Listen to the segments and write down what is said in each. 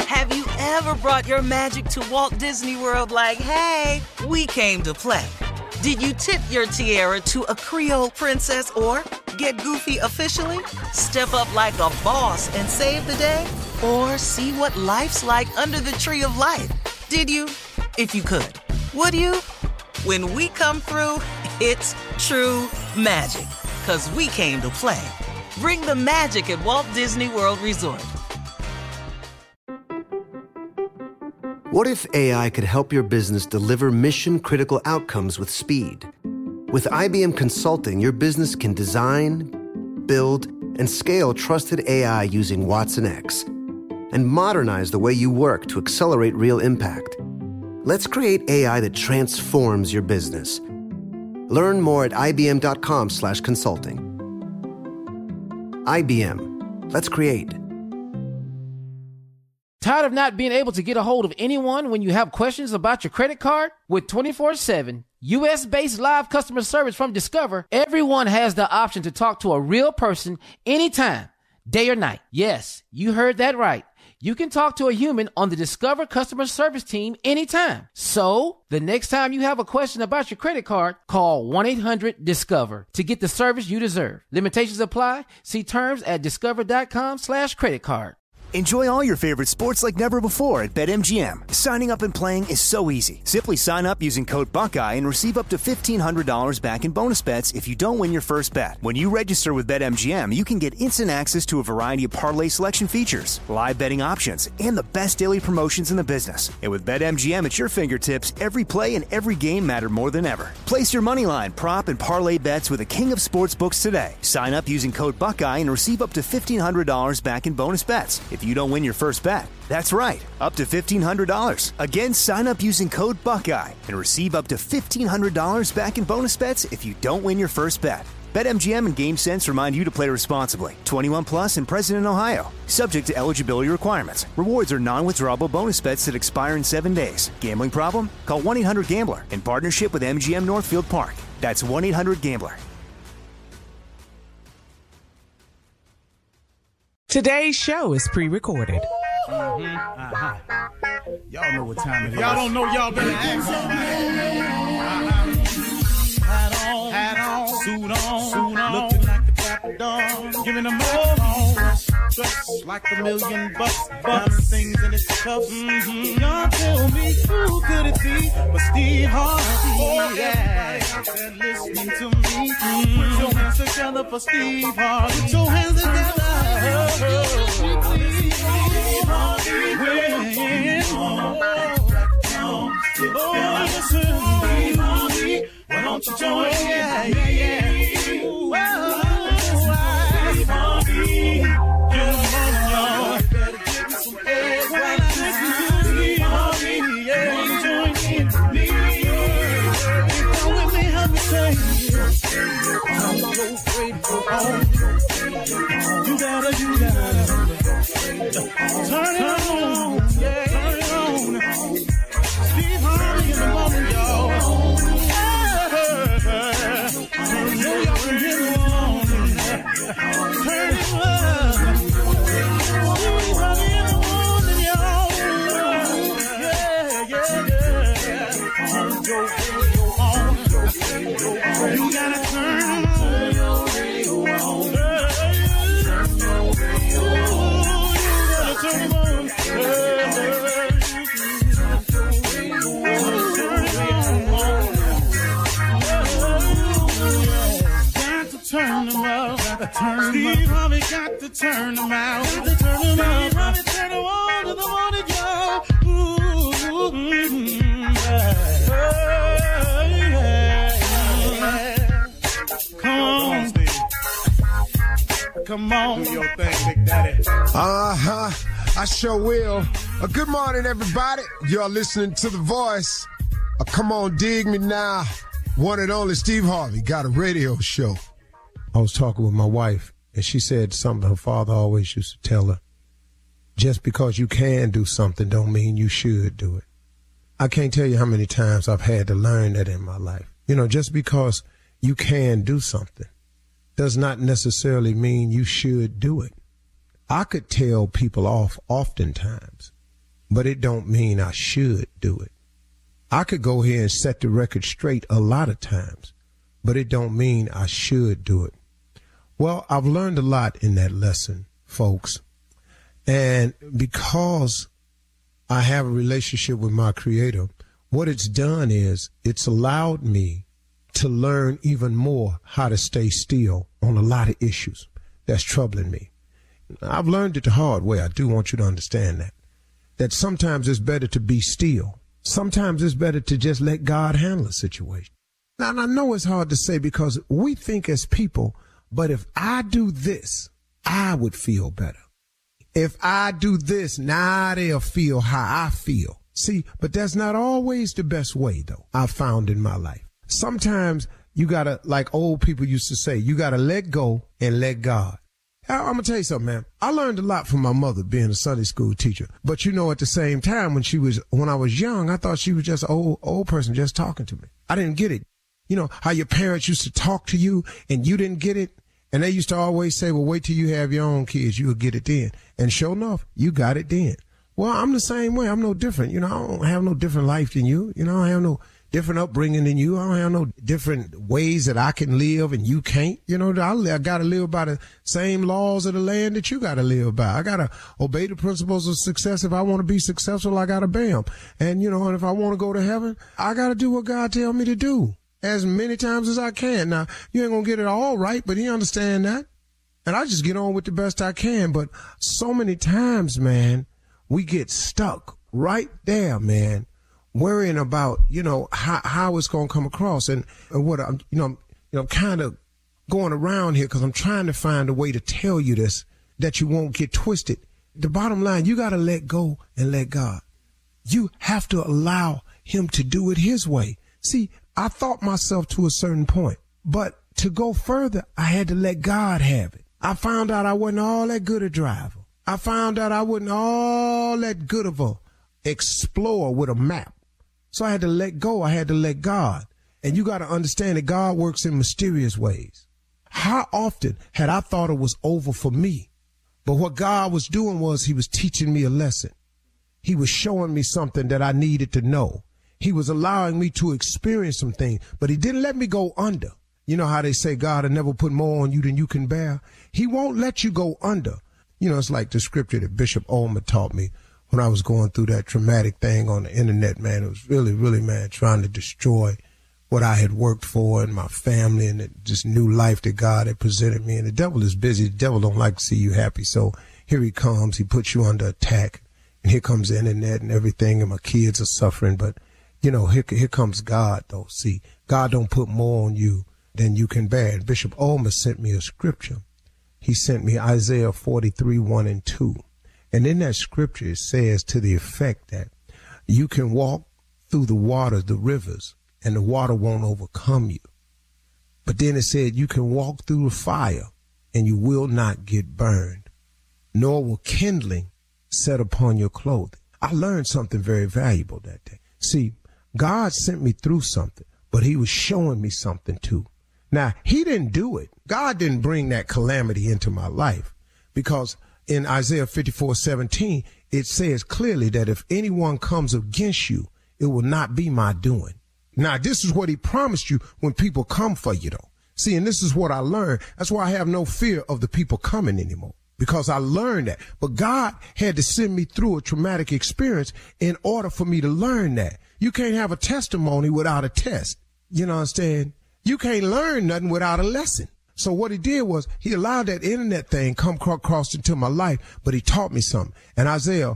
Have you ever brought your magic to Walt Disney World like, hey, we came to play? Did you tip your tiara to a Creole princess or get goofy officially? Step up like a boss and save the day? Or see what life's like under the tree of life? Did you? If you could. Would you? When we come through, it's true magic. 'Cause we came to play. Bring the magic at Walt Disney World Resort. What if AI could help your business deliver mission-critical outcomes with speed? With IBM Consulting, your business can design, build, and scale trusted AI using Watson X and modernize the way you work to accelerate real impact. Let's create AI that transforms your business. Learn more at ibm.com/consulting. IBM. Let's create. Tired of not being able to get a hold of anyone when you have questions about your credit card? With 24/7 U.S.-based live customer service from Discover, everyone has the option to talk to a real person anytime, day or night. Yes, you heard that right. You can talk to a human on the Discover customer service team anytime. So, the next time you have a question about your credit card, call 1-800-DISCOVER to get the service you deserve. Limitations apply. See terms at discover.com/creditcard. Enjoy all your favorite sports like never before at BetMGM. Signing up and playing is so easy. Simply sign up using code Buckeye and receive up to $1,500 back in bonus bets if you don't win your first bet. When you register with BetMGM, you can get instant access to a variety of parlay selection features, live betting options, and the best daily promotions in the business. And with BetMGM at your fingertips, every play and every game matter more than ever. Place your moneyline, prop, and parlay bets with the king of sportsbooks today. Sign up using code Buckeye and receive up to $1,500 back in bonus bets if you don't win your first bet. That's right, up to $1,500. Again, sign up using code Buckeye and receive up to $1,500 back in bonus bets if you don't win your first bet. BetMGM and GameSense remind you to play responsibly. 21 plus and present in Ohio. Subject to eligibility requirements. Rewards are non-withdrawable bonus bets that expire in 7 days. Gambling problem? Call 1-800-GAMBLER in partnership with MGM Northfield Park. That's 1-800-GAMBLER. Today's show is pre-recorded. Y'all know what time it is. Y'all don't know, y'all better ask somebody. Hat on, suit on, looking like the Dapper Dog, giving them all dressed like $1 million bucks, things in its cuffs. Y'all tell me who could it be but Steve Harvey? Oh yeah, everybody out there listening to me. Put your hands together for Steve Harvey. Put your hands together. Why don't you join? You gotta turn it on, yeah, turn it on. Steve Harvey in the morning, y'all. Turn it on, turn it on. Steve Harvey in the morning, y'all. Yeah. Turn your radio on. You gotta turn it on. Steve Harvey got to turn them out. Steve Harvey turn them on to the morning, y'all. Come on. Do your thing, Big Daddy. I sure will. Good morning, everybody. You're listening to The Voice. Come on, dig me now. One and only Steve Harvey got a radio show. I was talking with my wife, and she said something her father always used to tell her. Just because you can do something don't mean you should do it. I can't tell you how many times I've had to learn that in my life. You know, just because you can do something does not necessarily mean you should do it. I could tell people off oftentimes but it don't mean I should do it. I could go here and set the record straight a lot of times, but it don't mean I should do it. Well, I've learned a lot in that lesson, folks. And because I have a relationship with my Creator, what it's done is it's allowed me to learn even more how to stay still on a lot of issues that's troubling me. I've learned it the hard way. I do want you to understand that sometimes it's better to be still. Sometimes it's better to just let God handle a situation. Now, and I know it's hard to say because we think as people, but if I do this, I would feel better. If I do this, now they'll feel how I feel. See, but that's not always the best way, though, I've found in my life. Sometimes you got to, like old people used to say, you got to let go and let God. I'm going to tell you something, man. I learned a lot from my mother being a Sunday school teacher. But, you know, at the same time, when I was young, I thought she was just an old person just talking to me. I didn't get it. You know, how your parents used to talk to you and you didn't get it. And they used to always say, well, wait till you have your own kids. You'll get it then. And sure enough, you got it then. Well, I'm the same way. I'm no different. You know, I don't have no different life than you. You know, I have no different upbringing than you. I don't have no different ways that I can live and you can't. You know, I got to live by the same laws of the land that you got to live by. I got to obey the principles of success. If I want to be successful, I got to obey them. And, you know, and if I want to go to heaven, I got to do what God tell me to do as many times as I can. Now, you ain't going to get it all right, but he understand that. And I just get on with the best I can. But so many times, man, we get stuck right there, man, worrying about, you know, how it's going to come across. And what I'm kind of going around here because I'm trying to find a way to tell you this, that you won't get twisted. The bottom line, you got to let go and let God. You have to allow him to do it his way. See, I thought myself to a certain point, but to go further, I had to let God have it. I found out I wasn't all that good a driver. I found out I wasn't all that good of a explorer with a map. So I had to let go. I had to let God. And you got to understand that God works in mysterious ways. How often had I thought it was over for me? But what God was doing was he was teaching me a lesson. He was showing me something that I needed to know. He was allowing me to experience some things, but he didn't let me go under. You know how they say God will never put more on you than you can bear? He won't let you go under. You know, it's like the scripture that Bishop Olmer taught me when I was going through that traumatic thing on the internet, man. It was really, really, man, trying to destroy what I had worked for and my family and this new life that God had presented me. And the devil is busy. The devil don't like to see you happy. So here he comes. He puts you under attack. And here comes the internet and everything. And my kids are suffering. But, you know, here comes God, though. See, God don't put more on you than you can bear. And Bishop Olmer sent me a scripture. He sent me Isaiah 43:1-2. And in that scripture, it says to the effect that you can walk through the waters, the rivers, and the water won't overcome you. But then it said you can walk through the fire and you will not get burned, nor will kindling set upon your clothing. I learned something very valuable that day. See, God sent me through something, but he was showing me something too. Now, he didn't do it. God didn't bring that calamity into my life because in Isaiah 54:17, it says clearly that if anyone comes against you, it will not be my doing. Now, this is what he promised you when people come for you, though. See, and this is what I learned. That's why I have no fear of the people coming anymore, because I learned that. But God had to send me through a traumatic experience in order for me to learn that. You can't have a testimony without a test. You know what I'm saying? You can't learn nothing without a lesson. So what he did was he allowed that internet thing come across into my life, but he taught me something. And Isaiah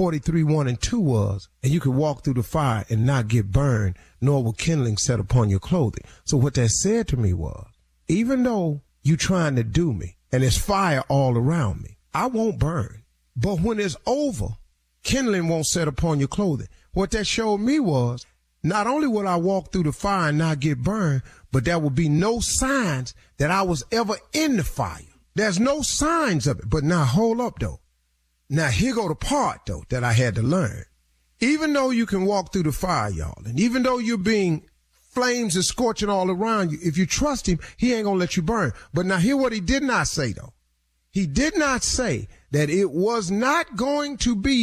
43:1-2 was, and you can walk through the fire and not get burned, nor will kindling set upon your clothing. So what that said to me was, even though you trying to do me and there's fire all around me, I won't burn. But when it's over, kindling won't set upon your clothing. What that showed me was, not only will I walk through the fire and not get burned, but there will be no signs that I was ever in the fire. There's no signs of it. But now hold up, though. Now here go the part, though, that I had to learn. Even though you can walk through the fire, y'all, and even though you're being flames is scorching all around you, if you trust him, he ain't gonna let you burn. But now hear what he did not say, though. He did not say that it was not going to be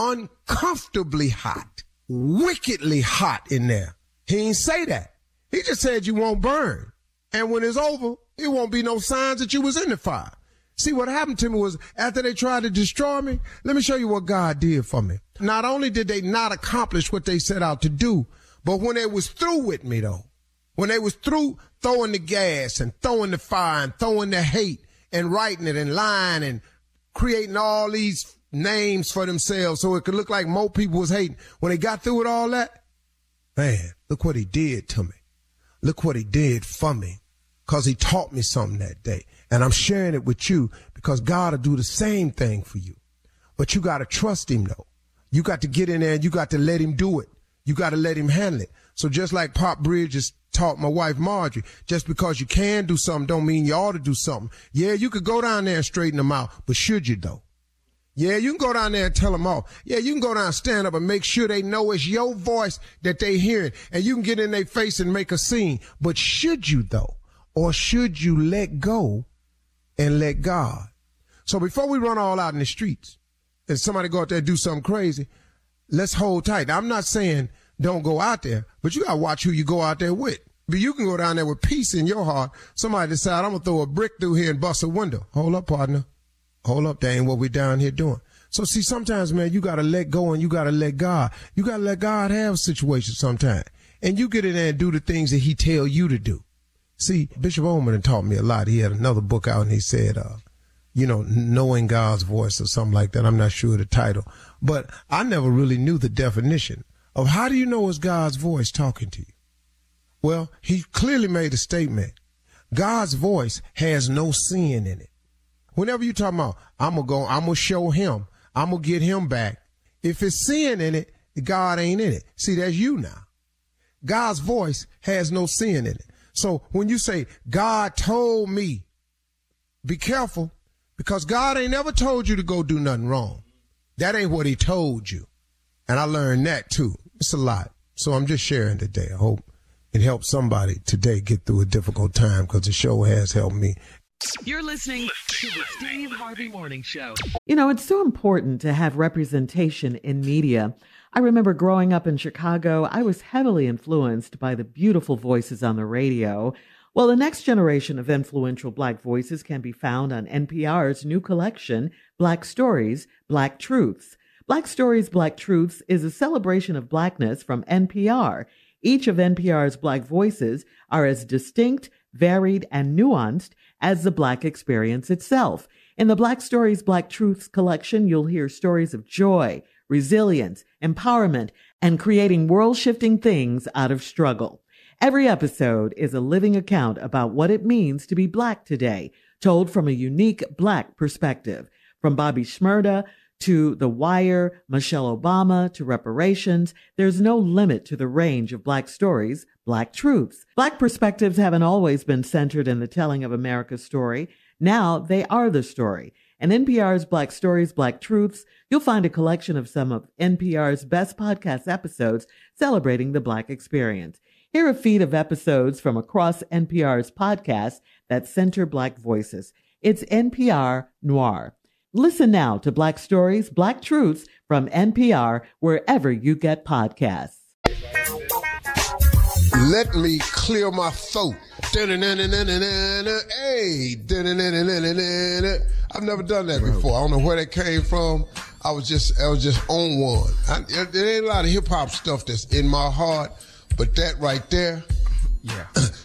uncomfortably hot, wickedly hot in there. He ain't say that. He just said you won't burn. And when it's over, it won't be no signs that you was in the fire. See, what happened to me was after they tried to destroy me, let me show you what God did for me. Not only did they not accomplish what they set out to do, but when they was through with me, though, when they was through throwing the gas and throwing the fire and throwing the hate and writing it and lying and creating all these names for themselves so it could look like more people was hating, when they got through with all that, man, look what he did to me. Look what he did for me, because he taught me something that day. And I'm sharing it with you because God will do the same thing for you. But you got to trust him, though. You got to get in there and you got to let him do it. You got to let him handle it. So just like Pop Bridges taught my wife Marjorie, just because you can do something don't mean you ought to do something. Yeah, you could go down there and straighten them out, but should you, though? Yeah, you can go down there and tell them off. Yeah, you can go down and stand up and make sure they know it's your voice that they hearing, and you can get in their face and make a scene. But should you, though? Or should you let go and let God? So before we run all out in the streets and somebody go out there and do something crazy, let's hold tight. Now, I'm not saying don't go out there, but you got to watch who you go out there with. But you can go down there with peace in your heart. Somebody decide, I'm going to throw a brick through here and bust a window. Hold up, partner. Hold up, that ain't what we down here doing. So see, sometimes, man, you got to let go and you got to let God. You got to let God have situations sometimes. And you get in there and do the things that he tell you to do. See, Bishop Ullman taught me a lot. He had another book out and he said, knowing God's voice or something like that. I'm not sure of the title. But I never really knew the definition of how do you know it's God's voice talking to you? Well, he clearly made a statement. God's voice has no sin in it. Whenever you talk about, I'm going to show him, I'm going to get him back. If it's sin in it, God ain't in it. See, that's you now. God's voice has no sin in it. So when you say, God told me, be careful, because God ain't never told you to go do nothing wrong. That ain't what he told you. And I learned that too. It's a lot. So I'm just sharing today. I hope it helps somebody today get through a difficult time, because the show has helped me. You're listening to the Steve Harvey Morning Show. You know, it's so important to have representation in media. I remember growing up in Chicago, I was heavily influenced by the beautiful voices on the radio. Well, the next generation of influential Black voices can be found on NPR's new collection, Black Stories, Black Truths. Black Stories, Black Truths is a celebration of Blackness from NPR. Each of NPR's Black voices are as distinct, varied, and nuanced as the Black experience itself. In the Black Stories, Black Truths collection, you'll hear stories of joy, resilience, empowerment, and creating world-shifting things out of struggle. Every episode is a living account about what it means to be Black today, told from a unique Black perspective. From Bobby Shmurda to The Wire, Michelle Obama to reparations, there's no limit to the range of Black stories, Black truths. Black perspectives haven't always been centered in the telling of America's story. Now they are the story. In NPR's Black Stories, Black Truths, you'll find a collection of some of NPR's best podcast episodes celebrating the Black experience. Hear a feed of episodes from across NPR's podcasts that center Black voices. It's NPR Noir. Listen now to Black Stories, Black Truths from NPR wherever you get podcasts. Let me clear my throat. Hey, I've never done that before. I don't know where that came from. I was just on one. There ain't a lot of hip hop stuff that's in my heart, but that right there. Yeah.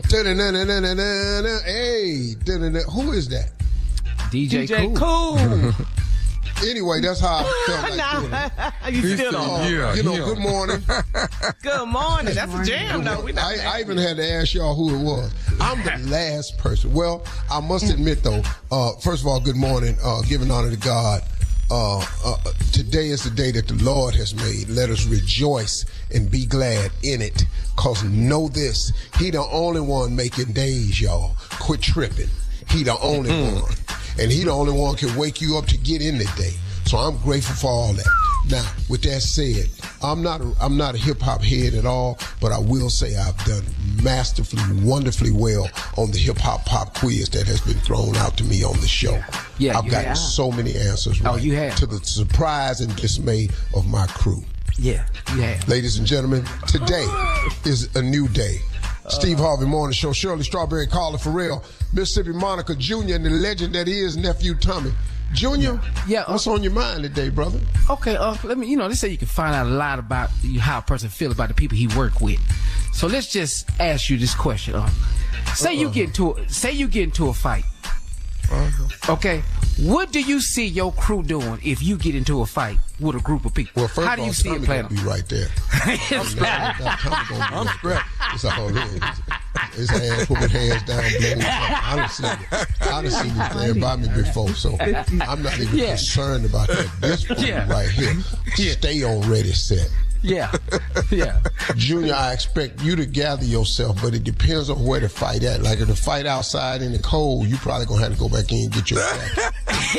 Hey, who is that? DJ Cool. Anyway, that's how I felt like You still don't. Good morning. Good morning. That's a jam, though. I even had to ask y'all who it was. I'm the last person. Well, I must admit, though, first of all, good morning, giving honor to God. Today is the day that the Lord has made. Let us rejoice and be glad in it. Because know this, he the only one making days, y'all. Quit tripping. He the only one. And he the only one can wake you up to get in the day. So I'm grateful for all that. Now, with that said, I'm not a hip hop head at all, but I will say I've done masterfully, wonderfully well on the hip hop pop quiz that has been thrown out to me on the show. Yeah, I've gotten so many answers right. Oh, you have. To the surprise and dismay of my crew. Yeah, you have. Ladies and gentlemen, today is a new day. Steve Harvey Morning Show, Shirley Strawberry, Carla Farrell, Mississippi Monica Jr., and the legend that is Nephew Tommy. Junior, what's on your mind today, brother? Okay, let me, they say you can find out a lot about how a person feels about the people he work with. So let's just ask you this question. Say you get into a fight. Okay, what do you see your crew doing if you get into a fight with a group of people? Well, first how do you see it playing? Be right there. I'm scrapped. It's all it. His hands, put his hands down, blowing up. I done seen you playing by me before, so I'm not even concerned about that. This point right here, stay on ready, set. Yeah. Junior, I expect you to gather yourself, but it depends on where the fight at. Like if the fight outside in the cold, you probably gonna have to go back in and get your back.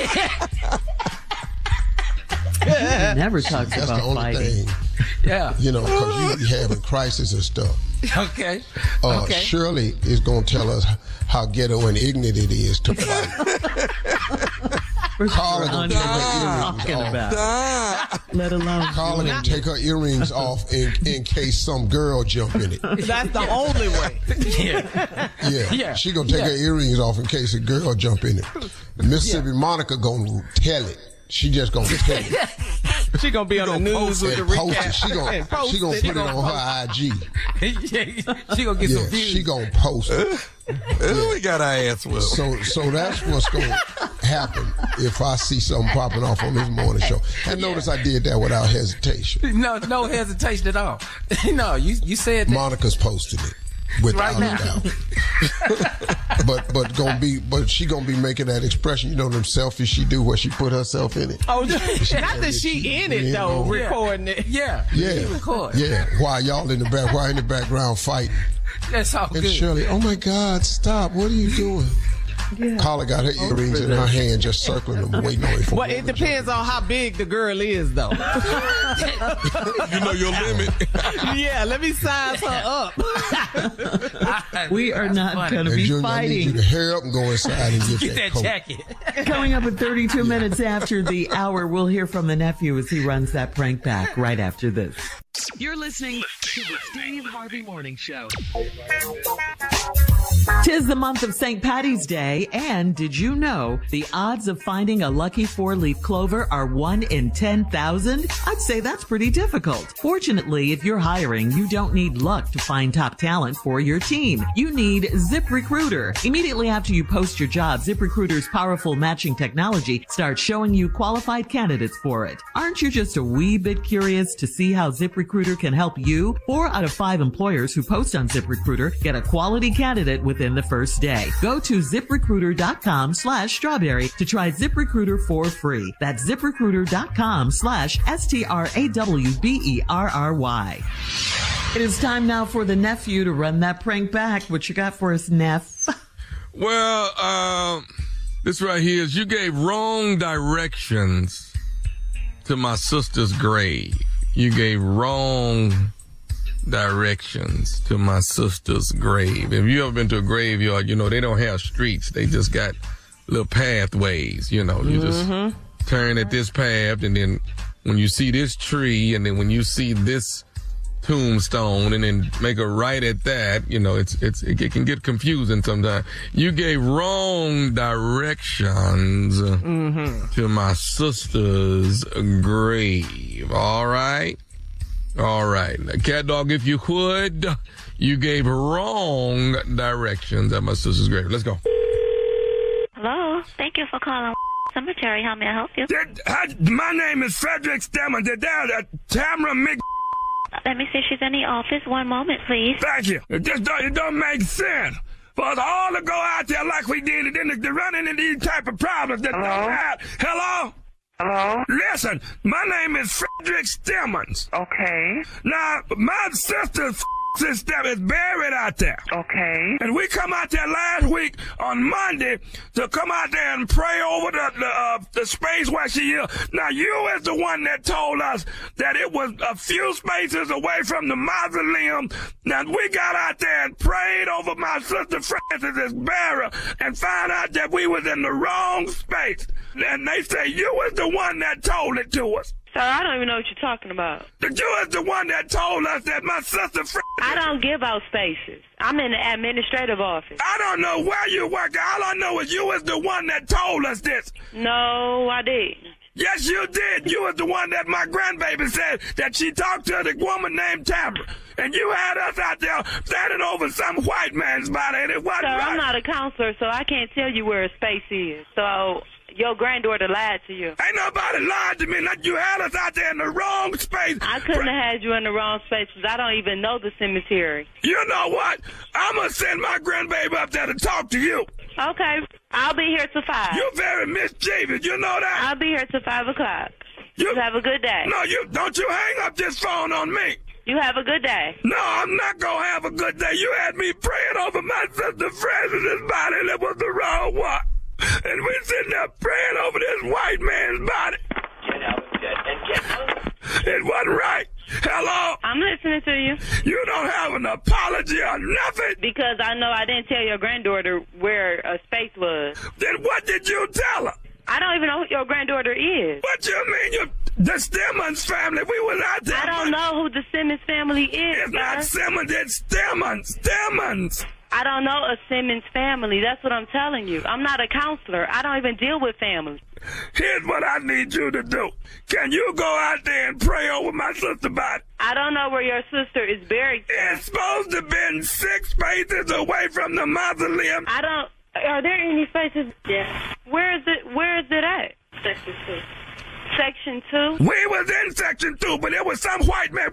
He never talks That's about the only fighting. thing. Yeah. Because you be having crisis and stuff. Okay. Shirley is going to tell us how ghetto and ignorant it is to fight. Carla going to take her earrings off. Let alone Carla going to take her earrings off in case some girl jump in it. That's the only way. Yeah. She going to take her earrings off in case a girl jump in it. Mississippi Monica going to tell it. She just gonna tell it. She gonna be on the news with the recap. She gonna put it on her IG. She gonna get some views. She gonna post it. We got our ass well. So that's what's gonna happen if I see something popping off on this morning show. And notice I did that without hesitation. No hesitation at all. No, you said that. Monica's posted it. Without a doubt. but she gonna be making that expression, them selfies she do where she put herself in it. Oh, not that she in it though, recording it. Yeah. While y'all in the background fighting. That's all good. And Shirley, oh my God, stop! What are you doing? Yeah. Carla got her earrings in her hand, just circling them, waiting on it. Well, it depends on how big the girl is, though. You know your limit. Yeah, let me size her up. We are not going to be Junior, fighting. I need you to hurry up and go inside and get that coat. jacket. Coming up at 32 minutes after the hour, we'll hear from the nephew as he runs that prank back right after this. You're listening to the Steve Harvey Morning Show. 'Tis the month of St. Paddy's Day, and did you know the odds of finding a lucky 4-leaf clover are 1 in 10,000? I'd say that's pretty difficult. Fortunately, if you're hiring, you don't need luck to find top talent for your team. You need ZipRecruiter. Immediately after you post your job, ZipRecruiter's powerful matching technology starts showing you qualified candidates for it. Aren't you just a wee bit curious to see how ZipRecruiter can help you? 4 out of 5 employers who post on ZipRecruiter get a quality candidate within the first day. Go to ZipRecruiter.com/strawberry to try ZipRecruiter for free. That's ZipRecruiter.com/STRAWBERRY. It is time now for the nephew to run that prank back. What you got for us, Neff? Well, this right here is you gave wrong directions to my sister's grave. You gave wrong directions to my sister's grave. If you ever been to a graveyard, they don't have streets. They just got little pathways, You just turn at this path, and then when you see this tree, and then when you see this tombstone, and then make a right at that, it can get confusing sometimes. You gave wrong directions to my sister's grave. All right. Now, cat dog, if you would, you gave wrong directions at my sister's grave. Let's go. Hello. Thank you for calling Cemetery. How may I help you? My name is Frederick Stemmer. Tamara Mc... Let me see if she's in the office. One moment, please. Thank you. It don't make sense for us all to go out there like we did, and then to run into these type of problems that don't have. Hello? Hello? Listen, my name is Frederick Stemmons. Okay. Now, my sister's system is buried out there. Okay. And we come out there last week on Monday to come out there and pray over the space where she is. Now, you is the one that told us that it was a few spaces away from the mausoleum. Now, we got out there and prayed over my sister Francis's burial and found out that we was in the wrong space. And they say you was the one that told it to us. Sir, I don't even know what you're talking about. You is the one that told us that my sister Francis... I don't give out spaces. I'm in the administrative office. I don't know where you work. All I know is you was the one that told us this. No, I didn't. Yes, you did. You was the one that my grandbaby said that she talked to the woman named Tamara. And you had us out there standing over some white man's body, and it wasn't Sir, right. I'm not a counselor, so I can't tell you where a space is. So your granddaughter lied to you. Ain't nobody lied to me. Like you had us out there in the wrong space. I couldn't have had you in the wrong space because I don't even know the cemetery. You know what? I'm going to send my grandbaby up there to talk to you. Okay. I'll be here till 5. You're very mischievous. You know that? I'll be here till 5 o'clock. You have a good day. No, don't you hang up this phone on me. You have a good day. No, I'm not going to have a good day. You had me praying over my sister Francis's body, and it was the wrong one. And we sitting there praying over this white man's body. It wasn't right. Hello? I'm listening to you. You don't have an apology or nothing? Because I know I didn't tell your granddaughter where a space was. Then what did you tell her? I don't even know who your granddaughter is. What you mean? The Simmons family. We was out there. I don't know who the Simmons family is, It's not Simmons, it's Simmons. I don't know a Simmons family. That's what I'm telling you. I'm not a counselor. I don't even deal with families. Here's what I need you to do. Can you go out there and pray over my sister's body? I don't know where your sister is buried. It's supposed to have been 6 spaces away from the mausoleum. Are there any spaces? Yeah. Where is it at? Section 2. Section 2? We was in Section 2, but it was some white man.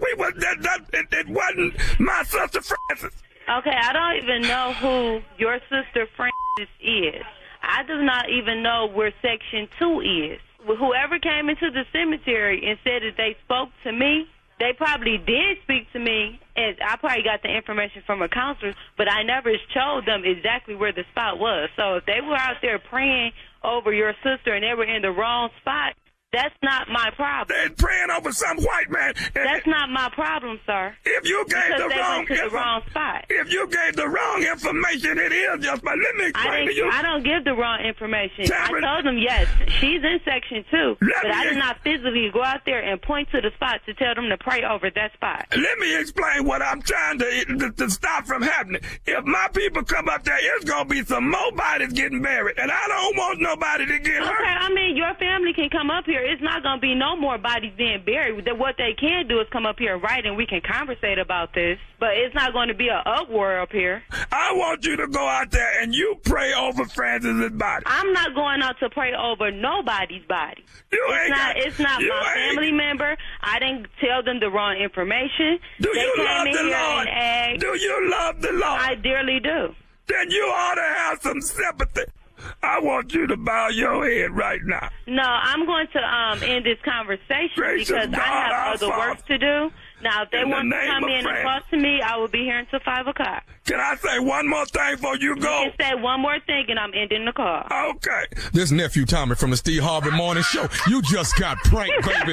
It wasn't my sister Francis. Okay, I don't even know who your sister Francis is. I do not even know where Section 2 is. Whoever came into the cemetery and said that they spoke to me, they probably did speak to me, and I probably got the information from a counselor, but I never showed them exactly where the spot was. So if they were out there praying over your sister and they were in the wrong spot, that's not my problem. They're praying over some white man. That's not my problem, sir. If you gave the wrong spot. If you gave the wrong information, it is just. But let me explain to you. I don't give the wrong information. I told them yes, she's in Section 2, but I did not physically go out there and point to the spot to tell them to pray over that spot. Let me explain what I'm trying to stop from happening. If my people come up there, it's gonna be some more bodies getting buried, and I don't want nobody to get hurt. Okay, I mean your family can come up here. It's not going to be no more bodies being buried. What they can do is come up here and write, and we can conversate about this. But it's not going to be an uproar up here. I want you to go out there and you pray over Francis's body. I'm not going out to pray over nobody's body. It's not my family member. I didn't tell them the wrong information. Do you love the Lord? Do you love the Lord? I dearly do. Then you ought to have some sympathy. I want you to bow your head right now. No, I'm going to end this conversation because I have other work to do. Now, if they want to come in and talk to me, I will be here until 5 o'clock. Can I say one more thing before you go? You can say one more thing and I'm ending the call. Okay. This nephew Tommy from the Steve Harvey Morning Show. You just got pranked, baby.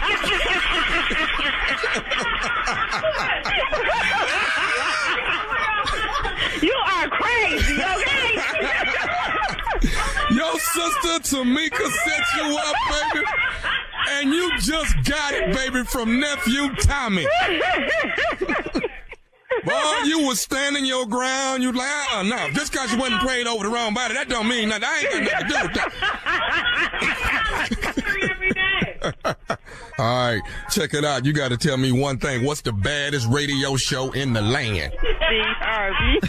You are crazy, okay? Your sister Tamika set you up, baby, and you just got it, baby, from nephew Tommy. Boy, you was standing your ground. You like, no, just because you wasn't prayed over the wrong body, that don't mean nothing. I ain't got nothing to do with that. All right, check it out. You got to tell me one thing. What's the baddest radio show in the land? Steve Harvey.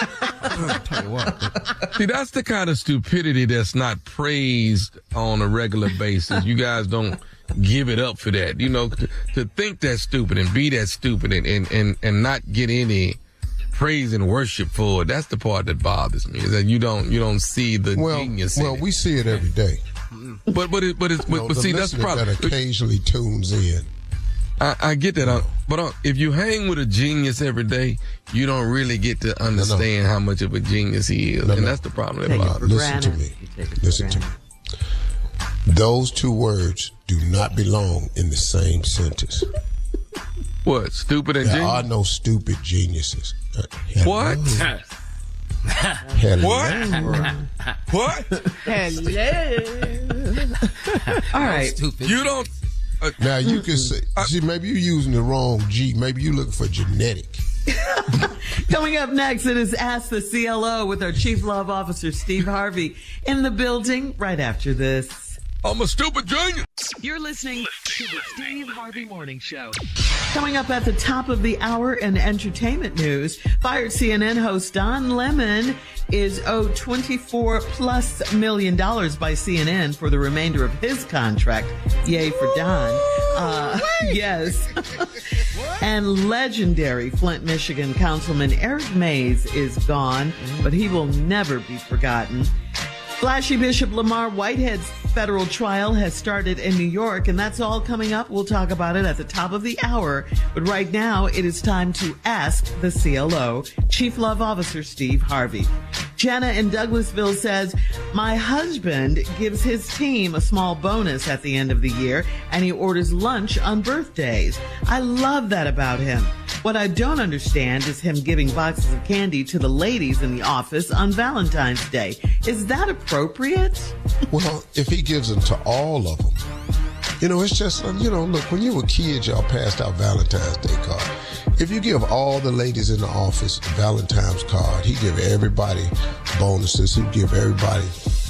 See, that's the kind of stupidity that's not praised on a regular basis. You guys don't give it up for that. You know, to think that's stupid and be that stupid and not get any praise and worship for it. That's the part that bothers me, is that you don't see the genius in it. Well, we see it every day. But see, that's the problem. That occasionally tunes in. I get that, but if you hang with a genius every day, you don't really get to understand how much of a genius he is, and that's the problem. Listen to me. Listen to me. Those two words do not belong in the same sentence. What? Stupid and genius? There are no stupid geniuses. What? Hello. What? Hello. All right. You don't. Now you can say, see, maybe you're using the wrong G. Maybe you're looking for genetic. Coming up next, it is Ask the CLO with our Chief Love Officer, Steve Harvey, in the building right after this. I'm a stupid genius. You're listening to the Steve Harvey Morning Show. Coming up at the top of the hour in entertainment news, fired CNN host Don Lemon is owed $24+ million by CNN for the remainder of his contract. Yay for Don. Yes. And legendary Flint, Michigan Councilman Eric Mays is gone, but he will never be forgotten. Flashy Bishop Lamar Whitehead's federal trial has started in New York, and that's all coming up. We'll talk about it at the top of the hour. But right now, it is time to ask the CLO, Chief Love Officer Steve Harvey. Jenna in Douglasville says, my husband gives his team a small bonus at the end of the year, and he orders lunch on birthdays. I love that about him. What I don't understand is him giving boxes of candy to the ladies in the office on Valentine's Day. Is that appropriate? Well, if he gives them to all of them, it's just, look, when you were kids, y'all passed out Valentine's Day card. If you give all the ladies in the office a Valentine's card, he give everybody bonuses. He give everybody,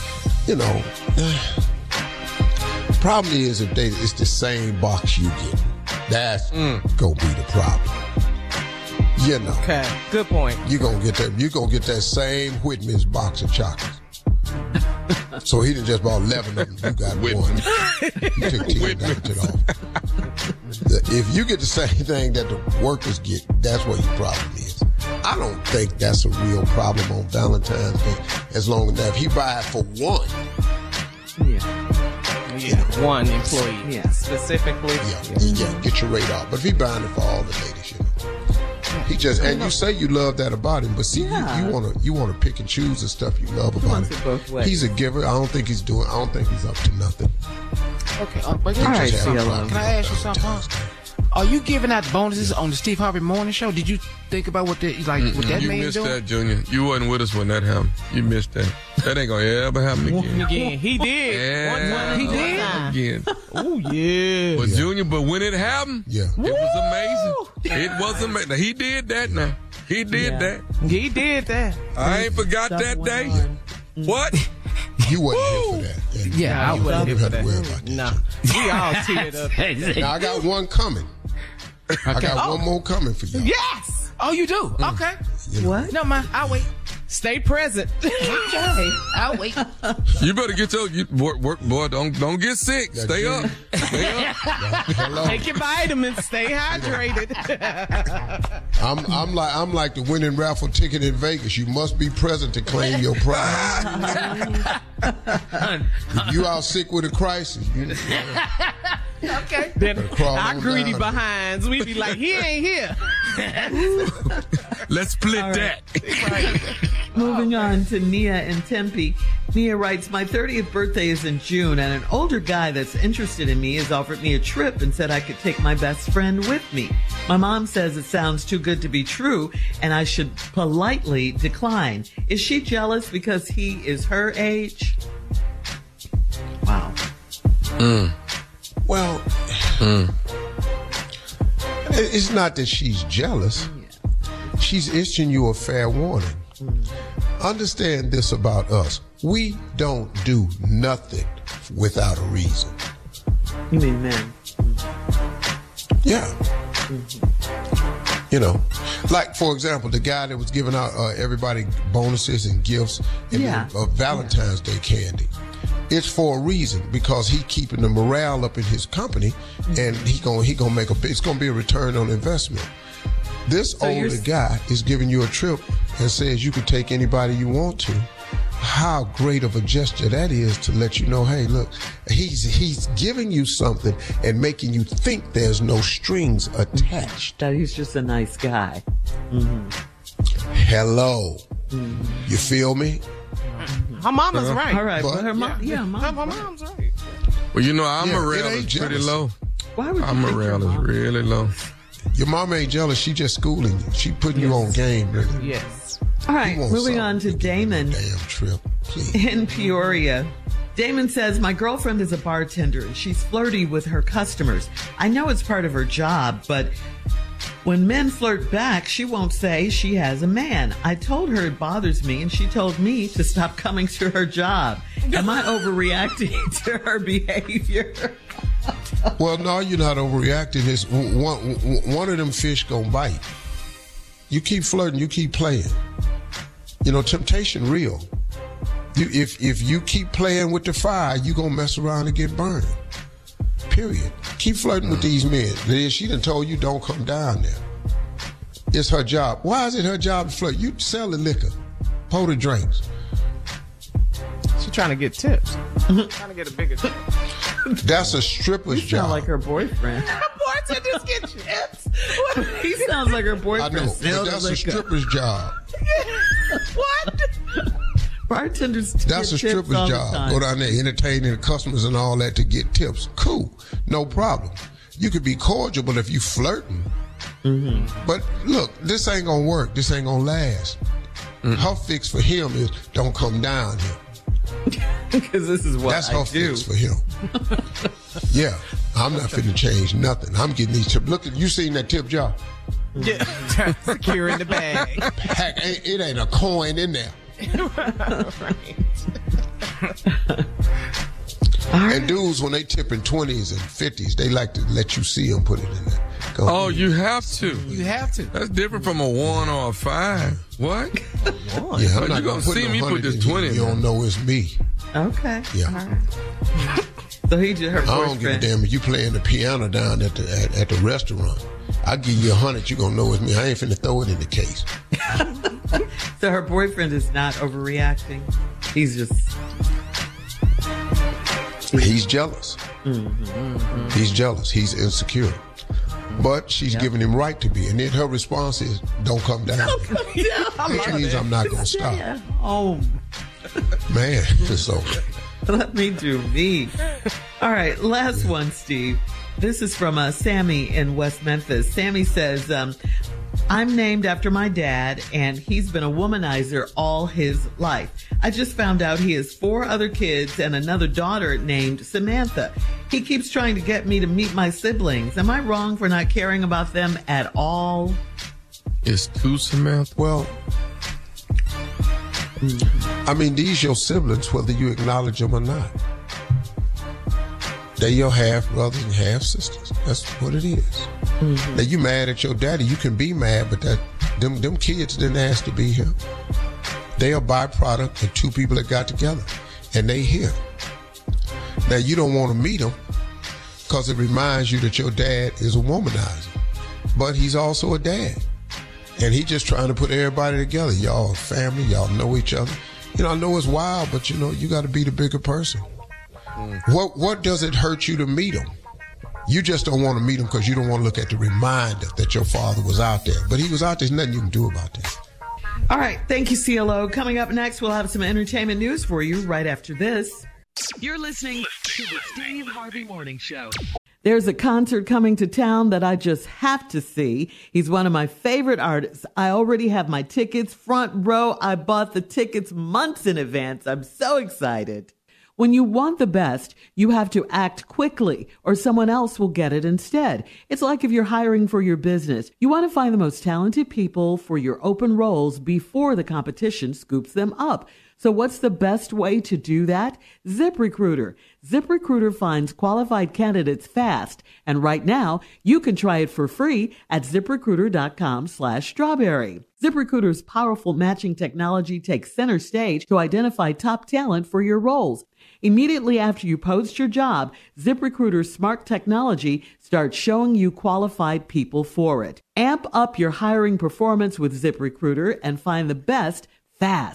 problem is if it's the same box you get, that's gonna be the problem. Okay, good point. You're gonna get that same Whitman's box of chocolates. So he didn't just bought 11 of them. You got one. You took 10 down to the office. If you get the same thing that the workers get, that's what your problem is. I don't think that's a real problem on Valentine's Day. As long as if he buy it for one. One employee. Specifically. Yeah, get your rate off. But if he buying it for all the ladies, he just, and you say you love that about him, but see, you wanna pick and choose the stuff you love about him. Both ways. He's a giver. I don't think he's up to nothing. Okay, but can I ask you something? Are you giving out bonuses on the Steve Harvey Morning Show? Did you think about what that man doing? You missed that, Junior. You wasn't with us when that happened. You missed that. That ain't gonna ever happen again. He did. One time. He did? Again. Oh, yeah. But Junior, when it happened, it was amazing. It was amazing. He did that now. He did that. He did that. I ain't forgot that day. What? You wasn't here for that. Yeah, I wasn't here for that. No. We all teared up. Now I got one coming. I got one more coming for you. Yes! Oh, you do? Okay. What? No, man, I'll wait. Stay present. Okay. I'll wait. You better get work, boy. Don't get sick. Stay up. Stay up. Take your vitamins. Stay hydrated. I'm like the winning raffle ticket in Vegas. You must be present to claim your prize. If you out sick with a crisis, okay. Then our greedy behinds, we be like, he ain't here. Let's split that. Right. Moving on to Nia in Tempe. Nia writes, my 30th birthday is in June, and an older guy that's interested in me has offered me a trip and said I could take my best friend with me. My mom says it sounds too good to be true, and I should politely decline. Is she jealous because he is her age? Wow. Well, it's not that she's jealous. She's issuing you a fair warning. Understand this about us. We don't do nothing without a reason. You mean men? Yeah. Like, for example, the guy that was giving out everybody bonuses and gifts and Valentine's Day candy. It's for a reason, because he keeping the morale up in his company, and he gonna make it's gonna be a return on investment. This older guy is giving you a trip and says you can take anybody you want to. how great of a gesture that is to let you know, hey, look, he's giving you something and making you think there's no strings attached. That he's just a nice guy. Mm-hmm. Hello. Mm-hmm. You feel me? Her mama's right. All right, but her mom, her mom's right. Well, you know, our morale is pretty low. Why would our morale is really low. Your mama ain't jealous. She just schooling you. She putting you on game, really. Yes. All right, moving on to Damon. Damn trip, please. In Peoria. Damon says, my girlfriend is a bartender and she's flirty with her customers. I know it's part of her job, but when men flirt back, she won't say she has a man. I told her it bothers me, and she told me to stop coming to her job. Am I overreacting to her behavior? Well, no, you're not overreacting. It's one of them fish gonna bite. You keep flirting, you keep playing. You know, temptation real. If you keep playing with the fire, you gonna mess around and get burned. Period. Keep flirting with these men. She done told you don't come down there. It's her job. Why is it her job to flirt? You sell the liquor, pour the drinks. She's trying to get tips. Trying to get a bigger tip. That's a stripper's job. Sound like her boyfriend. Bartenders get tips. He sounds like her boyfriend. I know, but that's a stripper's job. What? Bartenders. That's a stripper's job. Go down there, entertaining the customers and all that to get tips. Cool, no problem. You could be cordial, but if you flirting, but look, this ain't gonna work. This ain't gonna last. Her fix for him is don't come down here. Because this is what that's her fix for him. Yeah, I'm not finna change nothing. I'm getting these tips. Look, you seen that tip jar? Yeah, secure in the bag. It ain't a coin in there. Right. And dudes, when they tip in 20s and 50s, they like to let you see them put it in there. You have to. You have to. That's different from a 1 or a 5. What? Yeah, I'm not you gonna see no me put this 20. You don't know it's me. Okay. Yeah. All right. So he just her boyfriend. I don't give a damn if you playing the piano down at the restaurant. I give you 100, you gonna know it's me. I ain't finna throw it in the case. So her boyfriend is not overreacting. He's just. He's jealous. He's jealous. He's insecure. But she's giving him right to be. And then her response is, don't come down. Which means I'm not going to stop. Oh. Man, so. Let me do me. All right, last one, Steve. This is from Sammy in West Memphis. Sammy says, I'm named after my dad, and he's been a womanizer all his life. I just found out he has 4 other kids and another daughter named Samantha. He keeps trying to get me to meet my siblings. Am I wrong for not caring about them at all? It's 2 Samantha. Well, I mean, these your siblings, whether you acknowledge them or not. They your half brothers and half sisters. That's what it is. Now you mad at your daddy, you can be mad, but them kids didn't ask to be here. They are byproduct of 2 people that got together, and they here. Now you don't want to meet them because it reminds you that your dad is a womanizer, but he's also a dad, and he just trying to put everybody together. Y'all family, y'all know each other. You know, I know it's wild, but you know you got to be the bigger person. What does it hurt you to meet him? You just don't want to meet him because you don't want to look at the reminder that your father was out there. But he was out there. There's nothing you can do about that. All right. Thank you, CLO. Coming up next, we'll have some entertainment news for you right after this. You're listening to the Steve Harvey Morning Show. There's a concert coming to town that I just have to see. He's one of my favorite artists. I already have my tickets front row. I bought the tickets months in advance. I'm so excited. When you want the best, you have to act quickly or someone else will get it instead. It's like if you're hiring for your business. You want to find the most talented people for your open roles before the competition scoops them up. So what's the best way to do that? ZipRecruiter. ZipRecruiter finds qualified candidates fast. And right now, you can try it for free at ZipRecruiter.com/strawberry. ZipRecruiter's powerful matching technology takes center stage to identify top talent for your roles. Immediately after you post your job, ZipRecruiter's smart technology starts showing you qualified people for it. Amp up your hiring performance with ZipRecruiter and find the best fast.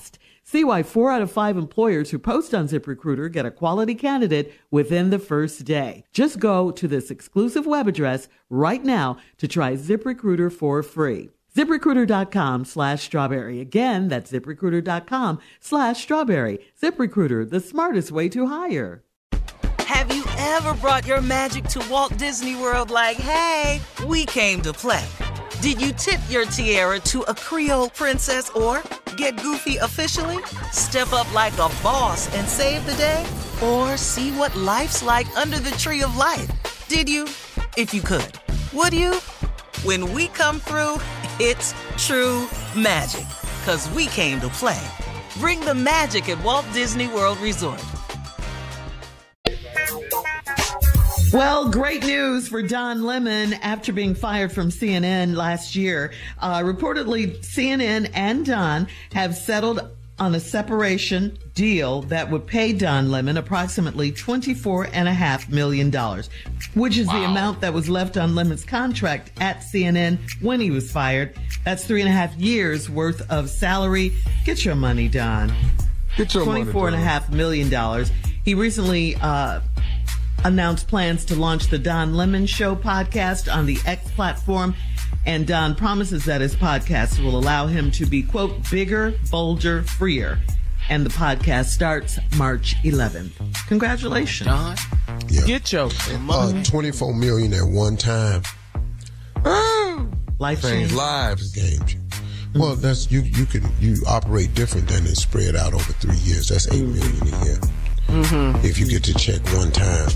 See why 4 out of 5 employers who post on ZipRecruiter get a quality candidate within the first day. Just go to this exclusive web address right now to try ZipRecruiter for free. ZipRecruiter.com/strawberry. Again, that's ZipRecruiter.com/strawberry. ZipRecruiter, the smartest way to hire. Have you ever brought your magic to Walt Disney World like, hey, we came to play? Did you tip your tiara to a Creole princess or get goofy officially? Step up like a boss and save the day? Or see what life's like under the tree of life? Did you? If you could. Would you? When we come through, it's true magic. 'Cause we came to play. Bring the magic at Walt Disney World Resort. Well, great news for Don Lemon after being fired from CNN last year. Reportedly, CNN and Don have settled on a separation deal that would pay Don Lemon approximately $24.5 million, which is the amount that was left on Lemon's contract at CNN when he was fired. That's 3.5 years worth of salary. Get your money, Don. Get your money, $24.5 million. He recently announced plans to launch the Don Lemon Show podcast on the X platform, and Don promises that his podcast will allow him to be, quote, bigger, bolder, freer. And the podcast starts March 11th. Congratulations, Don. Yeah. Get your money. $24 million at one time. Life change lives. Game changer. Well, that's you operate different than it spread out over 3 years. That's $8 million a year. If you get to check one time.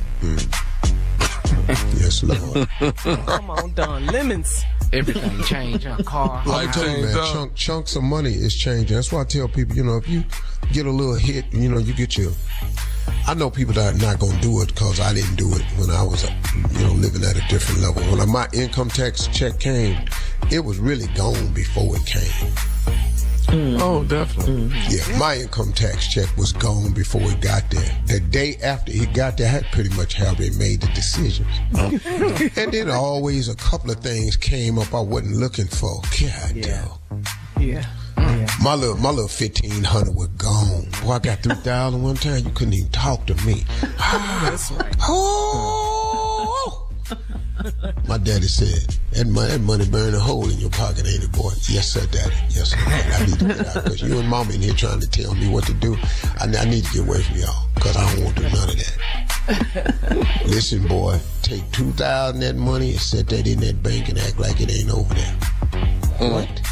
Yes, Lord. Come on, Don Lemons. Everything changed. Car. I tell you, man, chunks of money is changing. That's why I tell people, if you get a little hit, you get your. I know people that are not going to do it because I didn't do it when I was, living at a different level. When my income tax check came, it was really gone before it came. Oh, definitely. Yeah, my income tax check was gone before it got there. The day after it got there, I had pretty much already made the decisions. And then always a couple of things came up I wasn't looking for. God damn. Yeah. My little 1,500 was gone. Boy, I got 3,000 one time. You couldn't even talk to me. That's right. Oh! My daddy said, that money burn a hole in your pocket, ain't it, boy? Yes, sir, Daddy. Yes, sir, Daddy. I need to get out because you and Mama in here trying to tell me what to do. I need to get away from y'all because I don't want to do none of that. Listen, boy, take 2,000 that money and set that in that bank and act like it ain't over there. What?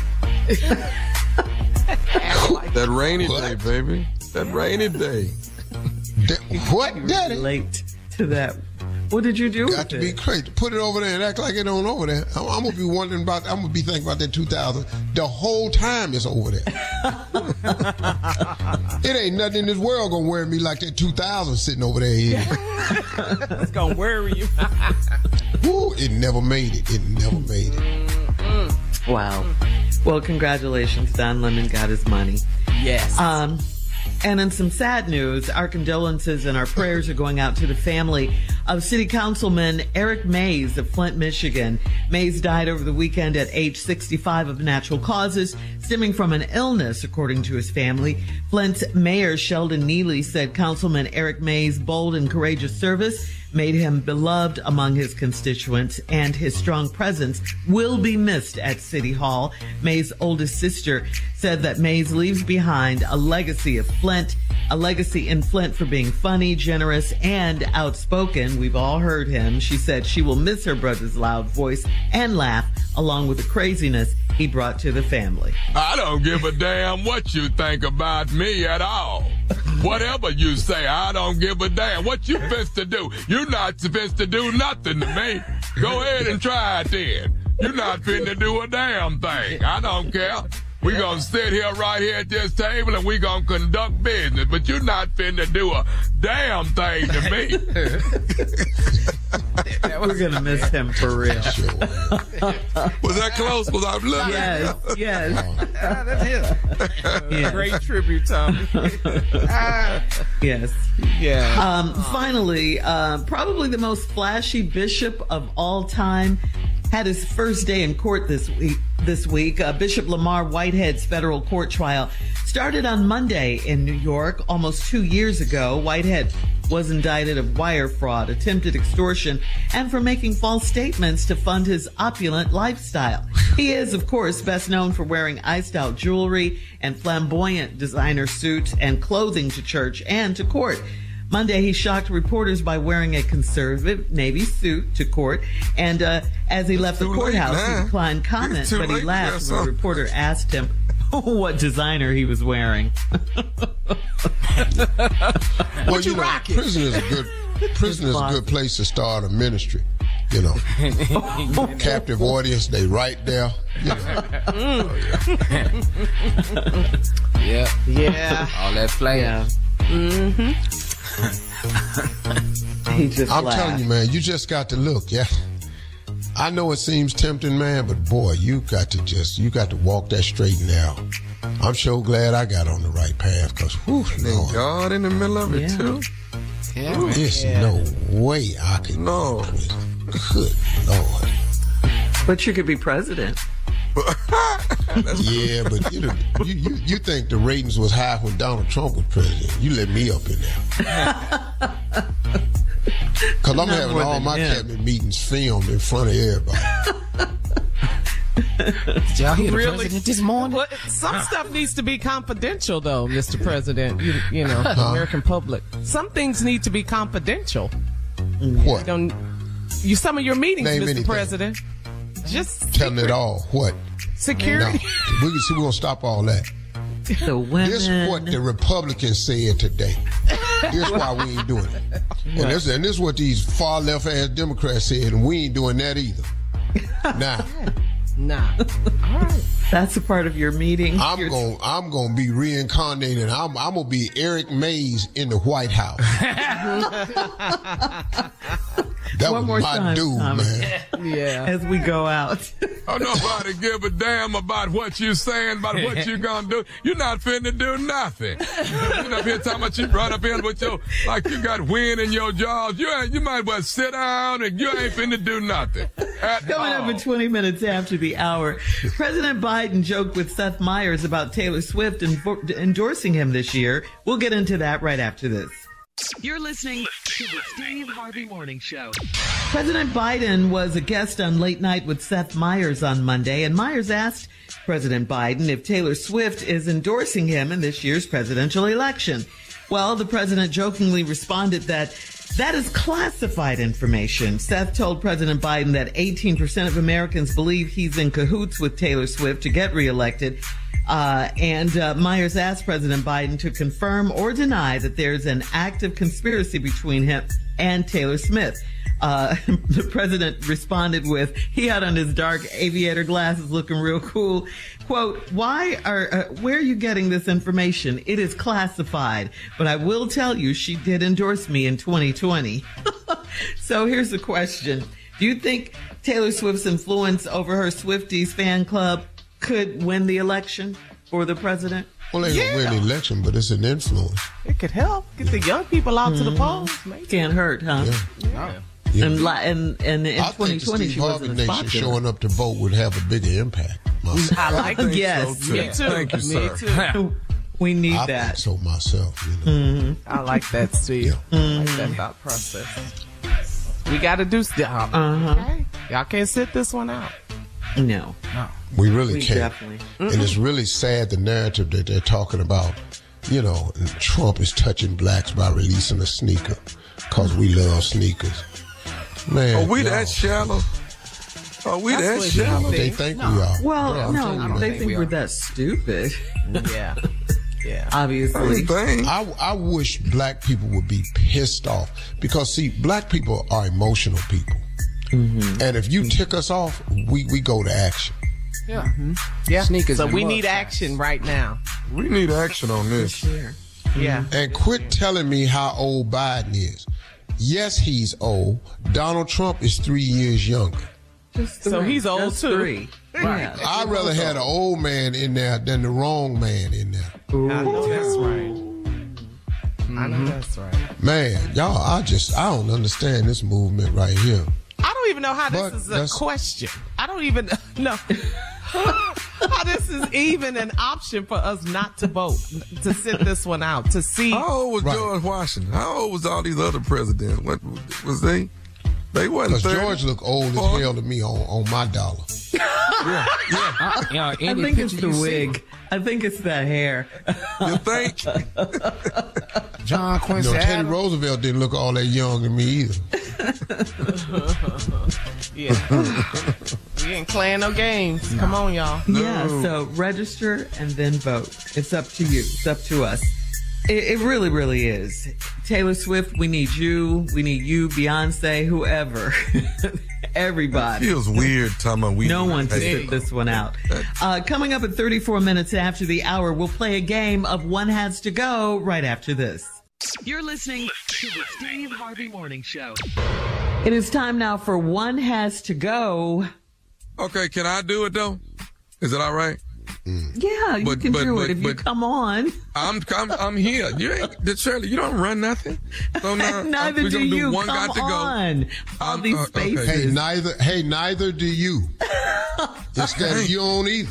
That rainy day, baby. That rainy day. What, Daddy? Late to that. What did you do? Got to be crazy. Put it over there and act like it don't over there. I'm gonna be wondering about. I'm gonna be thinking about that 2,000 the whole time it's over there. It ain't nothing in this world gonna worry me like that 2,000 sitting over there. It's gonna worry you. Woo, it never made it. It never made it. Wow. Well, congratulations, Don Lemon got his money. Yes. And in some sad news, our condolences and our prayers are going out to the family of City Councilman Eric Mays of Flint, Michigan. Mays died over the weekend at age 65 of natural causes, stemming from an illness, according to his family. Flint's Mayor Sheldon Neely said Councilman Eric Mays' bold and courageous service made him beloved among his constituents, and his strong presence will be missed at City Hall. Mays' oldest sister said that Mays leaves behind a legacy in Flint for being funny, generous, and outspoken. We've all heard him. She said she will miss her brother's loud voice and laugh, along with the craziness he brought to the family. I don't give a damn what you think about me at all. Whatever you say, I don't give a damn. What you supposed to do? You're not supposed to do nothing to me. Go ahead and try it then. You're not finna do a damn thing. I don't care. We gonna sit here right here at this table and we gonna conduct business, but you're not finna do a damn thing to me. We're gonna miss him for real. Was that close? Was I looking? Yes. That's it. Yeah. Great tribute, Tommy. Yes. Yeah. Finally, probably the most flashy bishop of all time, had his first day in court this week. Bishop Lamar Whitehead's federal court trial started on Monday in New York almost 2 years ago. Whitehead was indicted of wire fraud, attempted extortion, and for making false statements to fund his opulent lifestyle. He is, of course, best known for wearing iced-out jewelry and flamboyant designer suits and clothing to church and to court. Monday, he shocked reporters by wearing a conservative navy suit to court. And as he left the courthouse, he declined comment, but he laughed when a reporter asked him what designer he was wearing. Well, you know, prison is a good place to start a ministry. You know, captive audience, they right there. You know. Yeah. All that flag. Yeah. He just I'm laughed. telling you, man, you just got to look. Yeah, I know it seems tempting, man, but boy, you got to walk that straight and narrow. I'm so glad I got on the right path, because Lord, God in the middle of it too. Yeah, there's no way I can. No. Good Lord. But you could be president. Yeah, but you think the ratings was high when Donald Trump was president. You let me up in there. Because I'm having all my cabinet meetings filmed in front of everybody. Did y'all hear the president this morning? Well, some stuff needs to be confidential, though, Mr. President. You know, the American public. Some things need to be confidential. What? Some of your meetings, Name Mr. anything. President. Just tell me it all. What? Security. No. We're going to stop all that. The women. This is what the Republicans said today. This is why we ain't doing it. And this is what these far left ass Democrats said, and we ain't doing that either. Nah. All right. That's a part of your meeting. I'm gonna be reincarnated. I'm gonna be Eric Mays in the White House. That One was more my time, dude, Thomas. man. Yeah. As we go out. Nobody give a damn about what you're saying, about what you're gonna do. You're not finna do nothing. You're up here talking about you brought up in with your, like you got wind in your jaws. You might as well sit down and you ain't finna do nothing. Coming up in 20 minutes after the hour, President Biden joked with Seth Meyers about Taylor Swift endorsing him this year. We'll get into that right after this. You're listening to the Steve Harvey Morning Show. President Biden was a guest on Late Night with Seth Meyers on Monday, and Meyers asked President Biden if Taylor Swift is endorsing him in this year's presidential election. Well, the president jokingly responded that is classified information. Seth told President Biden that 18% of Americans believe he's in cahoots with Taylor Swift to get reelected. And Meyers asked President Biden to confirm or deny that there's an active conspiracy between him and Taylor Swift. The president responded with, he had on his dark aviator glasses looking real cool. Quote, where are you getting this information? It is classified, but I will tell you she did endorse me in 2020. So here's the question. Do you think Taylor Swift's influence over her Swifties fan club could win the election for the president? Well, they don't win the election, but it's an influence. It could help get the young people out to the polls. Maybe. Can't hurt, huh? Yeah. And in I 2020, think the Steve she Harvey wasn't as Nation popular. showing up to vote would have a bigger impact. Myself. I like it. Yes. So, me too. Thank you, sir. Me too. We need I that. think so myself. You know? I like that, Steve. I like that thought process. We got to do stuff. Okay. Y'all can't sit this one out. No. We really We can't. definitely. And it's really sad, the narrative that they're talking about. You know, Trump is touching blacks by releasing a sneaker because we love sneakers. Man, Are we y'all. that shallow? Are we that what shallow? They think we are. Well, Yeah, I'm telling you, no, they man. think we're that stupid. Yeah. Yeah. Obviously. I wish black people would be pissed off because, see, black people are emotional people. And if you tick us off, we go to action. Yeah. Yeah. Sneakers So and we mug need shots. action right now. We need action on this. Yeah. And quit telling me how old Biden is. Yes, he's old. Donald Trump is 3 years younger. So he's old Just too. 3. Yeah. I'd rather have an old man in there than the wrong man in there. I know that's right. I know that's right. Man, y'all, I don't understand this movement right here. I don't even know how this is a question. I don't even know how this is even an option for us not to vote, to sit this one out, to see. How old was George Washington? How old was all these other presidents? What was they? They wasn't 30. George look old as hell to me on my dollar. I think it's the wig. I think it's that hair. You think? John Quincy Teddy Adams. Roosevelt didn't look all that young to me either. We ain't playing no games. Come on, y'all. Yeah, so register and then vote. It's up to you. It's up to us. It really, really is. Taylor Swift, we need you. We need you, Beyonce, whoever. Everybody. It feels weird, Tama. No one to sit this one out. Coming up at 34 minutes after the hour, we'll play a game of One Has to Go right after this. You're listening to the Steve Harvey Morning Show. It is time now for One Has to Go. Okay, can I do it though? Is it all right? Yeah, you can do it if you come on. I'm here. You ain't Shirley. You don't run nothing. So now neither we're do gonna you. do one Come got to on. go. All these spaces. Hey, neither do you. Instead of you don't either.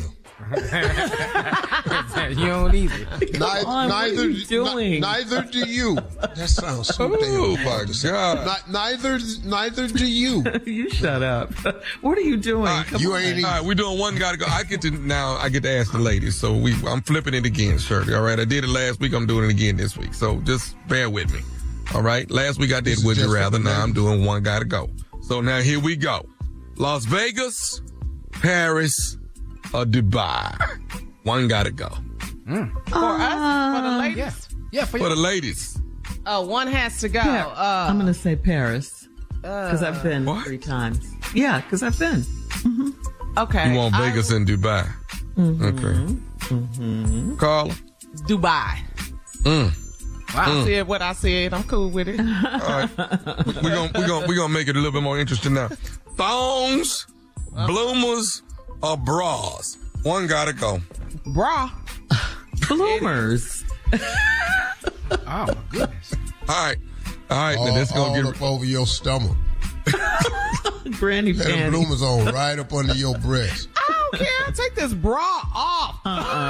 You don't either. Neither do you. That sounds so damn. Oh my God. Neither do you. You shut up. What are you doing? You ain't. All right, we're doing one gotta go. I get to ask the ladies. So I'm flipping it again, Shirley. All right, I did it last week. I'm doing it again this week. So just bear with me. All right. Last week I did Would You Rather. Now I'm doing one gotta go. So now here we go. Las Vegas, Paris, or Dubai. One gotta go. For us? For the ladies? Yeah, for the ladies. One has to go. I'm going to say Paris. Because I've been 3 times. Yeah, because I've been. Mm-hmm. Okay. You want Vegas and Dubai. Mm-hmm. Okay. Mm-hmm. Carla? Dubai. Wow. I said what I said. I'm cool with it. All right. We're gonna make it a little bit more interesting now. Thongs, bloomers, or bras? One gotta go. Bra. Bloomers. Oh my goodness. All right. Now that's gonna get up over your stomach. Granny Have panty. bloomers on right up under your breast. I don't care. Take this bra off.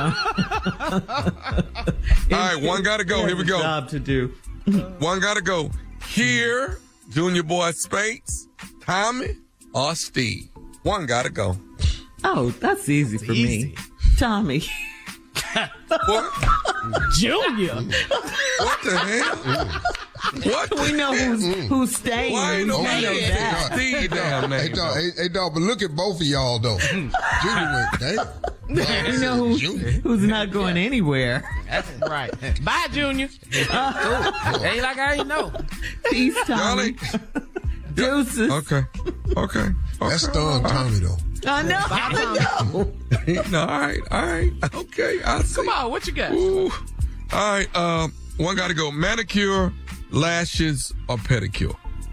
All right, one gotta go. Here we go. Job to do. One gotta go. Here, Junior Boy Spates, Tommy, or Steve. One gotta go. Oh, that's easy for me. Tommy. What? Junior. What the hell? What? We know who's staying. Why ain't nobody that. Steve damn name? Hey, dog, but look at both of y'all, though. Junior went, damn. We know who's not going anywhere. Right. Bye, Junior. Hey, like I ain't know. Peace, Tommy. Deuces. Okay. That's Thumb Tommy, though. I know. No, all right. Okay, I see. Come on, what you got? Ooh. All right, one gotta go. Manicure, lashes, or pedicure?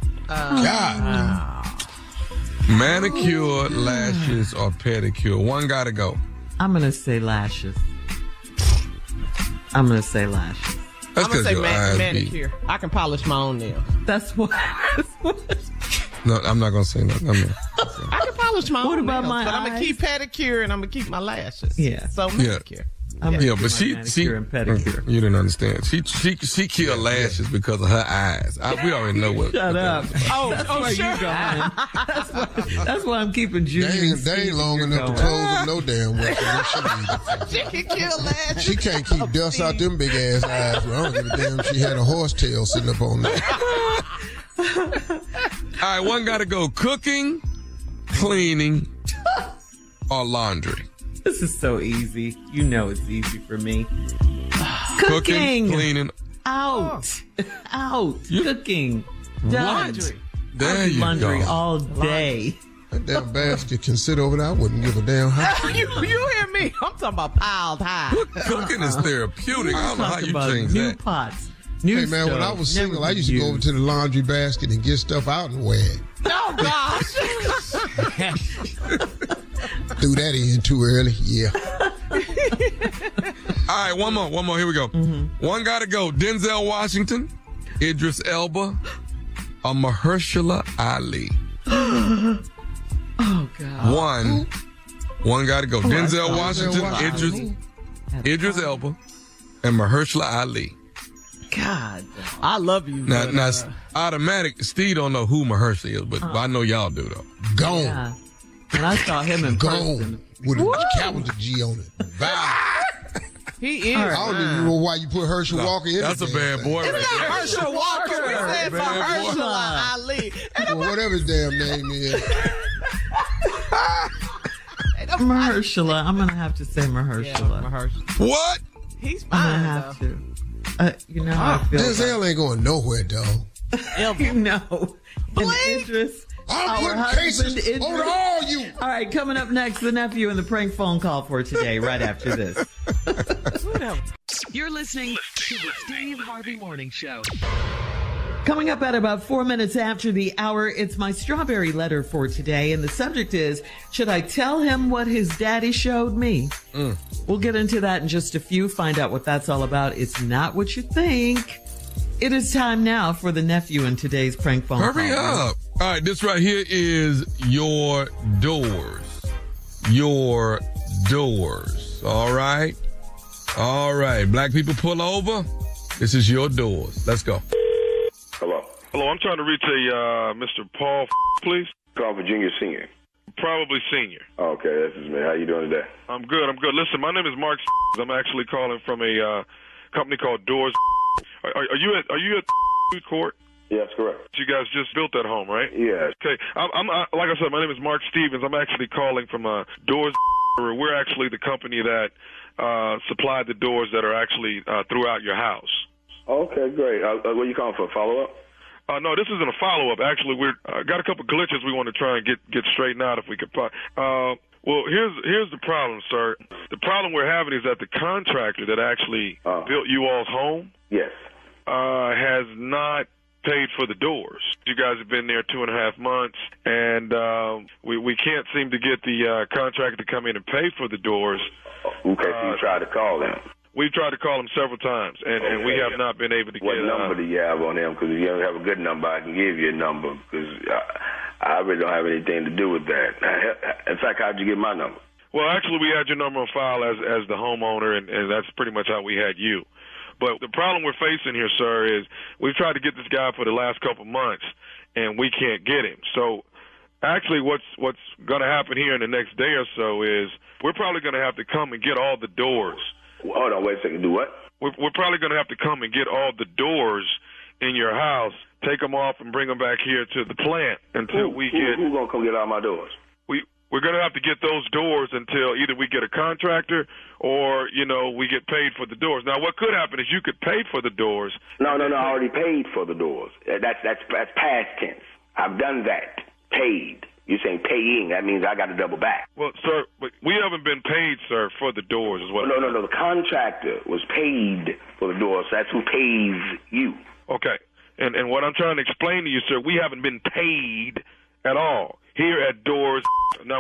God. Manicure, lashes, or pedicure? One gotta go. I'm going to say lashes. I'm going to say manicure. I can polish my own nails. That's what. No, I'm not gonna say nothing. I can polish my What own about nails, my but I'm gonna eyes? keep pedicure and I'm gonna keep my lashes. Yeah. So manicure. Yeah, but she and pedicure. You didn't understand. She killed lashes because of her eyes. We already know what. Shut up. Oh, sure. That's why I'm keeping Junior. They ain't long enough to close them no damn way. She can kill lashes. She can't keep dust out them big ass eyes. Well, I don't give a damn. She had a horsetail sitting up on there. All right, one gotta go. Cooking, cleaning, or laundry. This is so easy. You know it's easy for me. Cooking, cleaning. Out. Cooking. Done. Laundry. There you laundry go. all day. That damn basket can sit over there. I wouldn't give a damn how. You hear me? I'm talking about piled high. Cooking is therapeutic. I don't know how you change new that. pots. New Hey man, when I was single, I used to go over to the laundry basket and get stuff out and wear it. Oh gosh. Threw that in too early. Yeah. All right, one more. Here we go. Mm-hmm. One gotta go. Denzel Washington, Idris Elba, or Mahershala Ali. Oh, God. One got to go. Denzel Washington, Idris Elba, and Mahershala Ali. God, I love you. Now, automatic. Steve don't know who Mahershala is, but I know y'all do though. Gone. Yeah. And I saw him in person. With a capital G on it. He is. I don't even know why you put Herschel Walker in. That's a bad boy. It's right not there. Herschel Walker. We said Mahershala Ali. Well, whatever his damn name is. Mahershala. I'm going to have to say Mahershala. What? He's I'm fine, going to have to. You know how I feel. Denzel ain't going nowhere, dog. No. Idris. I'm putting cases on all you. All right, coming up next, the nephew and the prank phone call for today, right after this. You're listening to the Steve Harvey Morning Show. Coming up at about 4 minutes after the hour, it's my strawberry letter for today, and the subject is, should I tell him what his daddy showed me? We'll get into that in just a few, find out what that's all about. It's not what you think. It is time now for the nephew in today's prank phone call. Hurry up. All right, this right here is your doors. Your doors. All right? All right. Black people, pull over. This is your doors. Let's go. Hello. Hello, I'm trying to reach a Mr. Paul, please. Call for junior, senior. Probably senior. Okay, this is me. How you doing today? I'm good. Listen, my name is Mark. I'm actually calling from a company called Doors. Are you at food court? Yes, correct. You guys just built that home, right? Yes. Okay. I'm like I said, my name is Mark Stevens. I'm actually calling from Doors. We're actually the company that supplied the doors that are actually throughout your house. Okay, great. What are you calling for? Follow-up? No, this isn't a follow-up. Actually, we're got a couple glitches we want to try and get straightened out if we could. Well, here's the problem, sir. The problem we're having is that the contractor that actually built you all's home, yes, has not paid for the doors. You guys have been there 2.5 months, and we can't seem to get the contractor to come in and pay for the doors. Okay, so you tried to call him. We've tried to call him several times, and we have not been able to get... What number do you have on him? Because if you don't have a good number, I can give you a number, because I really don't have anything to do with that. In fact, how'd you get my number? Well, actually, we had your number on file as the homeowner, and that's pretty much how we had you. But the problem we're facing here, sir, is we've tried to get this guy for the last couple months, and we can't get him. So actually what's going to happen here in the next day or so is we're probably going to have to come and get all the doors. Hold on, wait a second. Do what? We're probably going to have to come and get all the doors in your house, take them off, and bring them back here to the plant until we get... Who's going to come get all my doors? We're going to have to get those doors until either we get a contractor or, we get paid for the doors. Now, what could happen is you could pay for the doors. No, I already paid for the doors. That's past tense. I've done that. Paid. You're saying paying. That means I got to double back. Well, sir, but we haven't been paid, sir, for the doors as well. No. The contractor was paid for the doors. So that's who pays you. Okay. And what I'm trying to explain to you, sir, we haven't been paid at all here at Doors. Now,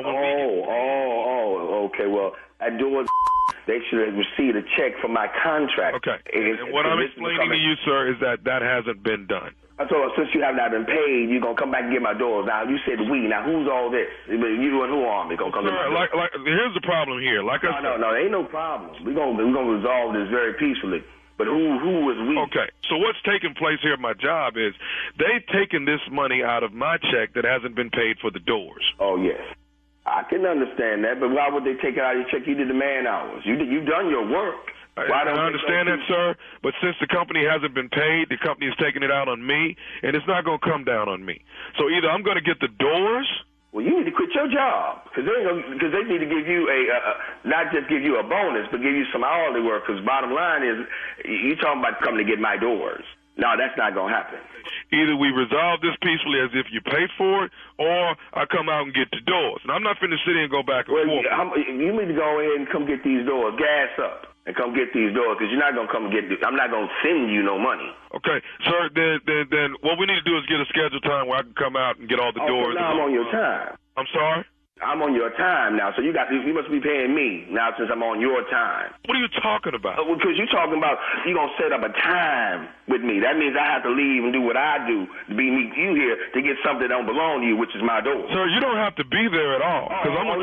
okay. Well, at Doors, they should have received a check from my contract. Okay. And what I'm explaining to you, sir, is that hasn't been done. So since you have not been paid, you're going to come back and get my doors. Now, you said we. Now, who's all this? You and who are they going to come get my doors? Here's the problem here. No, there ain't no problem. We're going to resolve this very peacefully. But who was we? Okay, so what's taking place here at my job is they've taken this money out of my check that hasn't been paid for the doors. Oh, yes. I can understand that, but why would they take it out of your check? You did the man hours. You've done your work. I understand that, sir, but since the company hasn't been paid, the company is taking it out on me, and it's not going to come down on me. So either I'm going to get the doors... Well, you need to quit your job because they need to give you not just give you a bonus, but give you some hourly work. Because bottom line is, you talking about coming to get my doors. No, that's not going to happen. Either we resolve this peacefully as if you paid for it, or I come out and get the doors. And I'm not finna sit here and go back and forth. You need to go ahead and come get these doors. Gas up and come get these doors because you're not going to come get I'm not going to send you no money. Okay, sir, then what we need to do is get a scheduled time where I can come out and get all the doors. Now I'm on your time. I'm sorry? I'm on your time now, so you must be paying me now since I'm on your time. What are you talking about? Because you're talking about you're going to set up a time with me. That means I have to leave and do what I do to meet you here to get something that don't belong to you, which is my door. Sir, you don't have to be there at all. Because I'm going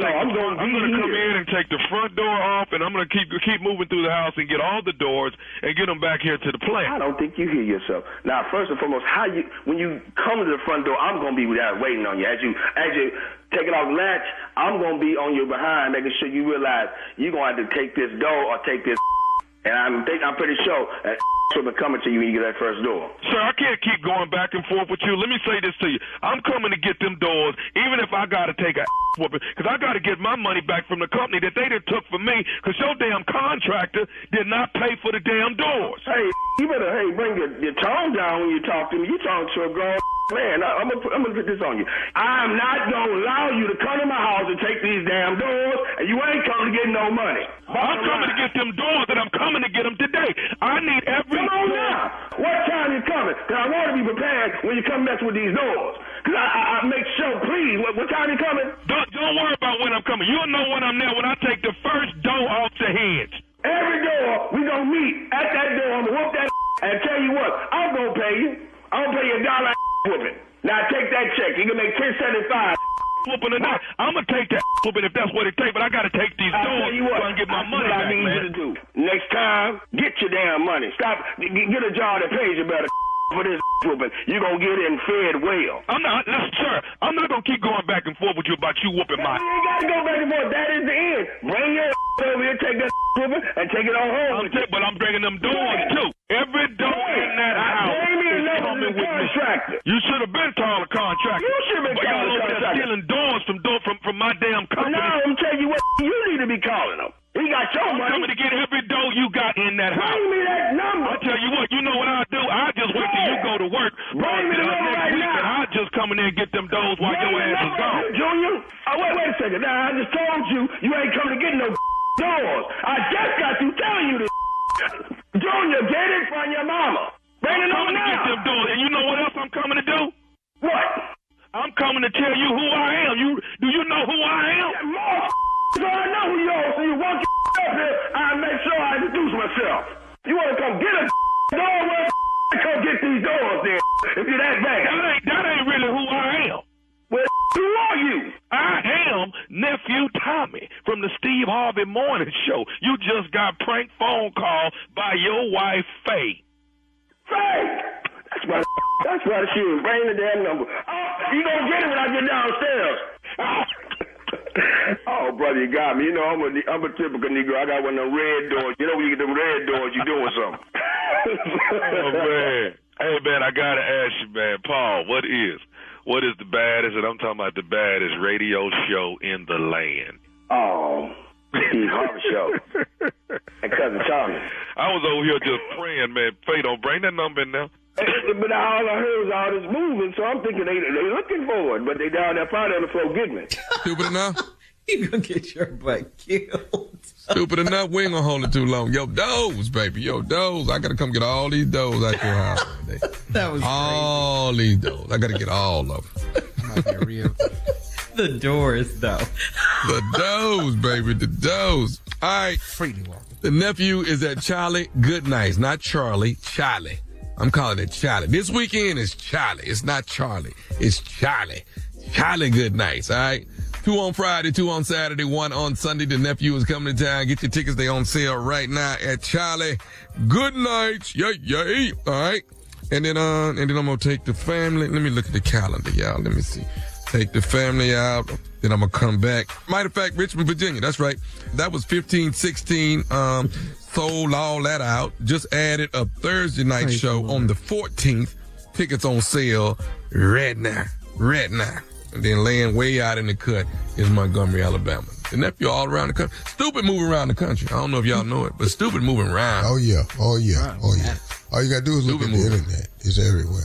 to come in and take the front door off, and I'm going to keep moving through the house and get all the doors and get them back here to the plant. I don't think you hear yourself. Now, first and foremost, when you come to the front door, I'm going to be there waiting on you. As you take it off the latch, I'm going to be on your behind, making sure you realize you're going to have to take this door or take this. And I'm pretty sure that will be coming to you when you get that first door. Sir, I can't keep going back and forth with you. Let me say this to you. I'm coming to get them doors, even if I got to take a whooping, because I got to get my money back from the company that they done took from me, because your damn contractor did not pay for the damn doors. Hey, you better bring your tone down when you talk to me. You talking to a grown man. I'm gonna put this on you. I'm not gonna allow you to come to my house and take these damn doors, and you ain't coming to get no money. I'm coming to get them doors, and I'm coming to get them today. I need every. Come on now. What time you coming? Because I want to be prepared when you come mess with these doors. Because I make sure, please. What time you coming? Don't worry about when I'm coming. You'll know when I'm there when I take the first door off the hinge. Every door we gonna meet at that door. I'm gonna whoop that and tell you what. I'm gonna pay you. I'm gonna pay you $1 whooping. Now take that check. You can make $10.75. Whooping or not, I'm gonna take that whooping if that's what it takes. But I gotta take these doors so I can get my money back, man. I need you to do. Next time, get your damn money. Stop. Get a job that pays you better. For this whooping, you gonna get in fed well. I'm not, sir. I'm not gonna keep going back and forth with you about you whooping my. You ain't gotta go back and forth. That is the end. Bring your over here, take that whooping, and take it on home. But I'm bringing them doors too. Every door in that house is coming with me. You should have been calling a contractor. You should have been calling a contractor. Stealing doors from my damn company. No, I'm telling you what. You need to be calling them. He got your money. I'm coming to get every door you got in that house. Bring me that number. I'll tell you what. You know what I'll do? I'll just wait till you go to work. Bring me the number right now. I'll just come in there and get them doors while your ass is gone. Junior, wait a second. Now, I just told you ain't coming to get no doors. I just got through telling you this. Junior, get it from your mama. Bring it on now. I'm coming to get them doors. And you know what else I'm coming to do? What? I'm coming to tell you who I am. Do you know who I am? So I know who you are, so you walk your up here, I'll make sure I introduce myself. You want to come get a door, well, come get these doors then, if you're that bad. That ain't really who I am. Well, who are you? I am Nephew Tommy from the Steve Harvey Morning Show. You just got prank phone call by your wife, Faye. Faye? That's what she was. Bring the damn number. You gonna get it when I get downstairs. Oh, brother, you got me. You know, I'm a typical Negro. I got one of them red doors. You know, when you get them red doors, you doing something. Oh, man. Hey, man, I got to ask you, man. Paul, what is the baddest, and I'm talking about the baddest radio show in the land? Oh, Steve Harvey Show. And Cousin Tommy. I was over here just praying, man. Faye, don't bring that number in now. But all I heard was all this moving, so I'm thinking they looking for it, but they down there probably on the floor getting it. Stupid enough? You gonna get your butt killed. Stupid enough, we ain't gonna hold it too long. Yo, doors, baby. Yo, doors. I gotta come get all these doors out your house today. That was all crazy. These doors. I gotta get all of them. Might be real. The doors, though. The doors, baby. The doors. All right. Freely walk. The nephew is at Charlie Goodnights. Not Charlie, Charlie. I'm calling it Charlie. This weekend is Charlie. It's not Charlie. It's Charlie. Charlie Goodnights, all right? 2 on Friday, 2 on Saturday, 1 on Sunday. The nephew is coming to town. Get your tickets. They on sale right now at Charlie Goodnights. Yay. All right. And then I'm going to take the family. Let me look at the calendar, y'all. Let me see. Take the family out. Then I'm going to come back. Matter of fact, Richmond, Virginia. That's right. That was 15, 16. Sold all that out. Just added a Thursday night show on the 14th. Tickets on sale right now. And then laying way out in the cut is Montgomery, Alabama. The nephew all around the country. Stupid moving around the country. I don't know if y'all know it, but Stupid moving around. Oh, yeah. All you got to do is look at the internet. It's everywhere.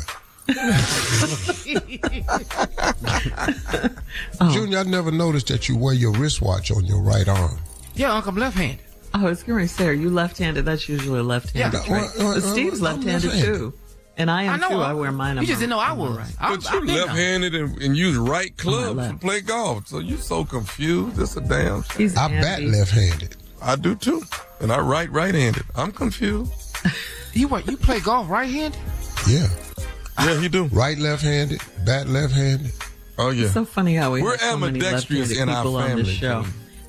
Junior, I never noticed that you wear your wristwatch on your right arm. Yeah, Uncle, I'm left-handed. I was going to say, are you left-handed? That's usually left-handed. Yeah. Steve's left-handed, too. And I am too. I wear mine. You just didn't know I was. Right. But you left-handed and use right clubs to play golf. So you're so confused. It's a damn shame. I bat left-handed. I do too. And I right-handed. I'm confused. You play golf right-handed? Yeah. Yeah, he do. Right left-handed, bat left-handed. Oh, yeah. It's so funny how we We're have so many ambidextrous left-handed in our people on this family,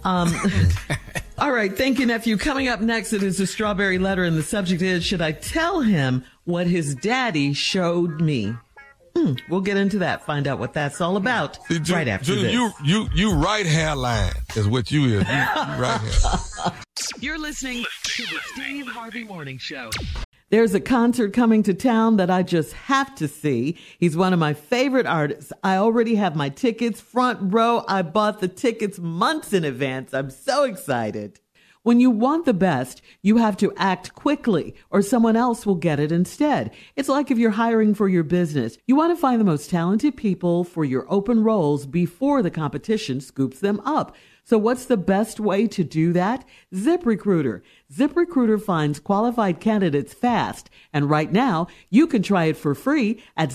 show. All right. Thank you, nephew. Coming up next, it is the Strawberry Letter, and the subject is, should I tell him what his daddy showed me? We'll get into that, find out what that's all about right after this. You right hairline is what you is. You right hair. You're listening to the Steve Harvey Morning Show. There's a concert coming to town that I just have to see. He's one of my favorite artists. I already have my tickets, front row. I bought the tickets months in advance. I'm so excited. When you want the best, you have to act quickly or someone else will get it instead. It's like if you're hiring for your business. You want to find the most talented people for your open roles before the competition scoops them up. So what's the best way to do that? ZipRecruiter. ZipRecruiter finds qualified candidates fast. And right now, you can try it for free at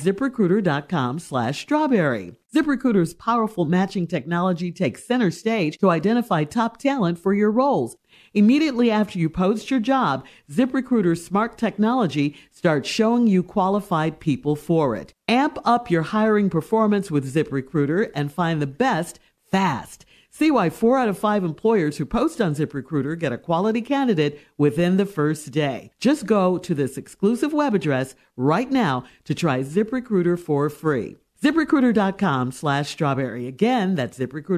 ZipRecruiter.com/strawberry. ZipRecruiter's powerful matching technology takes center stage to identify top talent for your roles. Immediately after you post your job, ZipRecruiter's smart technology starts showing you qualified people for it. Amp up your hiring performance with ZipRecruiter and find the best fast. See why 4 out of 5 employers who post on ZipRecruiter get a quality candidate within the first day. Just go to this exclusive web address right now to try ZipRecruiter for free. ZipRecruiter.com/strawberry. Again, that's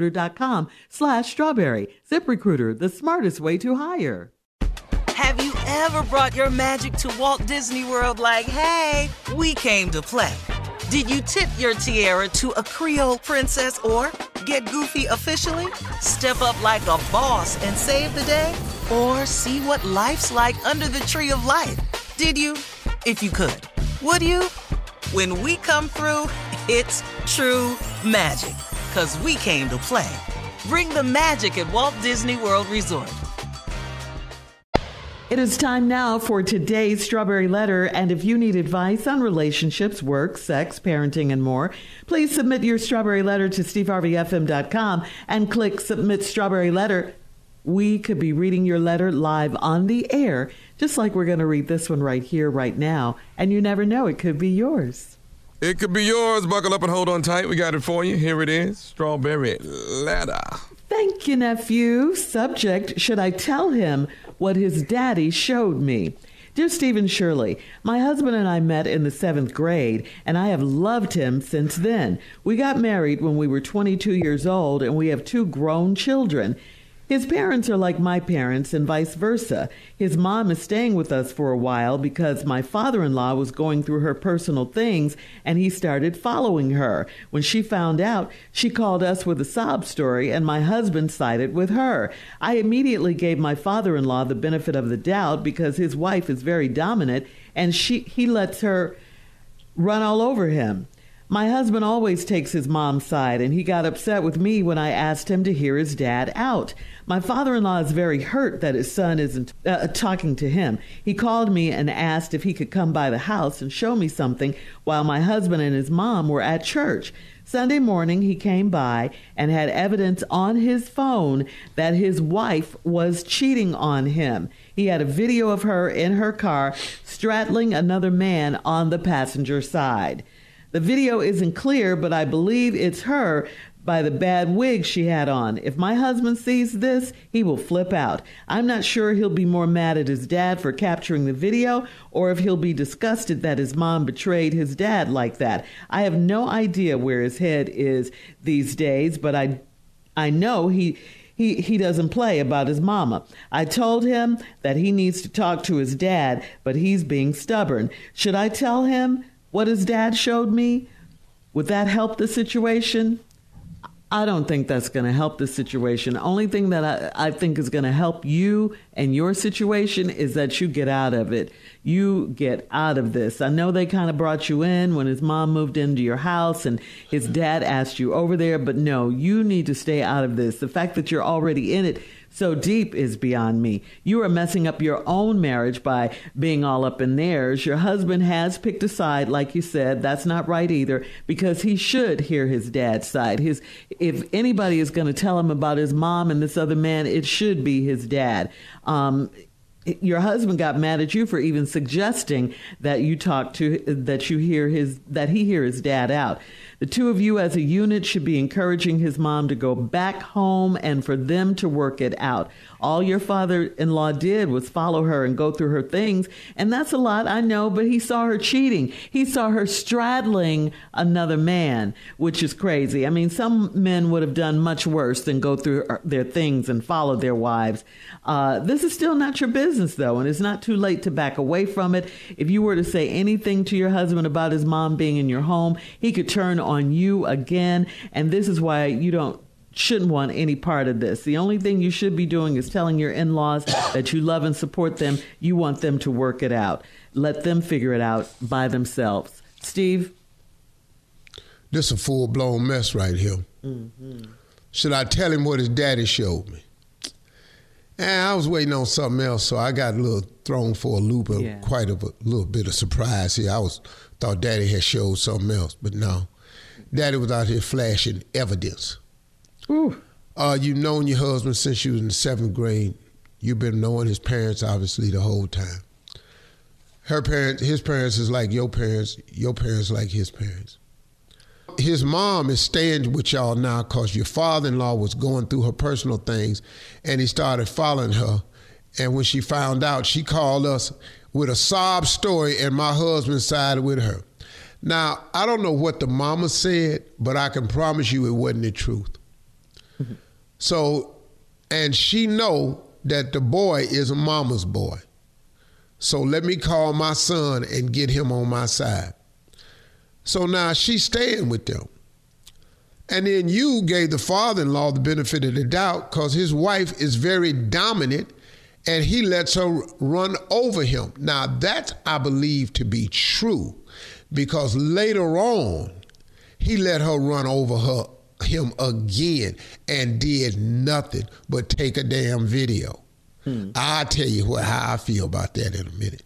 ZipRecruiter.com/strawberry. ZipRecruiter, the smartest way to hire. Have you ever brought your magic to Walt Disney World like, hey, we came to play? Did you tip your tiara to a Creole princess or get goofy officially? Step up like a boss and save the day? Or see what life's like under the tree of life? Did you? If you could. Would you? When we come through, it's true magic. 'Cause we came to play. Bring the magic at Walt Disney World Resort. It is time now for today's Strawberry Letter, and if you need advice on relationships, work, sex, parenting, and more, please submit your Strawberry Letter to steveharveyfm.com and click Submit Strawberry Letter. We could be reading your letter live on the air, just like we're going to read this one right here, right now, and you never know, it could be yours. It could be yours. Buckle up and hold on tight. We got it for you. Here it is. Strawberry Letter. Thank you, nephew. Subject, should I tell him what his daddy showed me? Dear Stephen Shirley, my husband and I met in the 7th grade, and I have loved him since then. We got married when we were 22 years old, and we have 2 grown children. His parents are like my parents and vice versa. His mom is staying with us for a while because my father-in-law was going through her personal things and he started following her. When she found out, she called us with a sob story and my husband sided with her. I immediately gave my father-in-law the benefit of the doubt because his wife is very dominant and he lets her run all over him. My husband always takes his mom's side, and he got upset with me when I asked him to hear his dad out. My father-in-law is very hurt that his son isn't talking to him. He called me and asked if he could come by the house and show me something while my husband and his mom were at church. Sunday morning, he came by and had evidence on his phone that his wife was cheating on him. He had a video of her in her car straddling another man on the passenger side. The video isn't clear, but I believe it's her by the bad wig she had on. If my husband sees this, he will flip out. I'm not sure he'll be more mad at his dad for capturing the video or if he'll be disgusted that his mom betrayed his dad like that. I have no idea where his head is these days, but I know he doesn't play about his mama. I told him that he needs to talk to his dad, but he's being stubborn. Should I tell him what his dad showed me? Would that help the situation? I don't think that's going to help the situation. The only thing that I think is going to help you and your situation is that you get out of it. You get out of this. I know they kind of brought you in when his mom moved into your house and his dad asked you over there, but no, you need to stay out of this. The fact that you're already in it so deep is beyond me. You are messing up your own marriage by being all up in theirs. Your husband has picked a side, like you said. That's not right either, because he should hear his dad's side. If anybody is going to tell him about his mom and this other man, it should be his dad. Your husband got mad at you for even suggesting that that he hear his dad out. The two of you as a unit should be encouraging his mom to go back home and for them to work it out. All your father-in-law did was follow her and go through her things. And that's a lot, I know, but he saw her cheating. He saw her straddling another man, which is crazy. I mean, some men would have done much worse than go through their things and follow their wives. This is still not your business, though, and it's not too late to back away from it. If you were to say anything to your husband about his mom being in your home, he could turn on you again. And this is why you shouldn't want any part of this. The only thing you should be doing is telling your in-laws that you love and support them. You want them to work it out. Let them figure it out by themselves. Steve? This is a full-blown mess right here. Mm-hmm. Should I tell him what his daddy showed me? I was waiting on something else, so I got a little thrown for a loop and quite a little bit of surprise here. Thought Daddy had showed something else, but no. Daddy was out here flashing evidence. Ooh. You've known your husband since you was in the 7th grade. You've been knowing his parents, obviously, the whole time. His parents is like your parents like his parents. His mom is staying with y'all now because your father-in-law was going through her personal things, and he started following her. And when she found out, she called us with a sob story, and my husband sided with her. Now, I don't know what the mama said, but I can promise you it wasn't the truth. Mm-hmm. So, and she know that the boy is a mama's boy. So let me call my son and get him on my side. So now she's staying with them. And then you gave the father-in-law the benefit of the doubt because his wife is very dominant and he lets her run over him. Now that I believe to be true because later on he let her run over him again and did nothing but take a damn video. I'll tell you how I feel about that in a minute.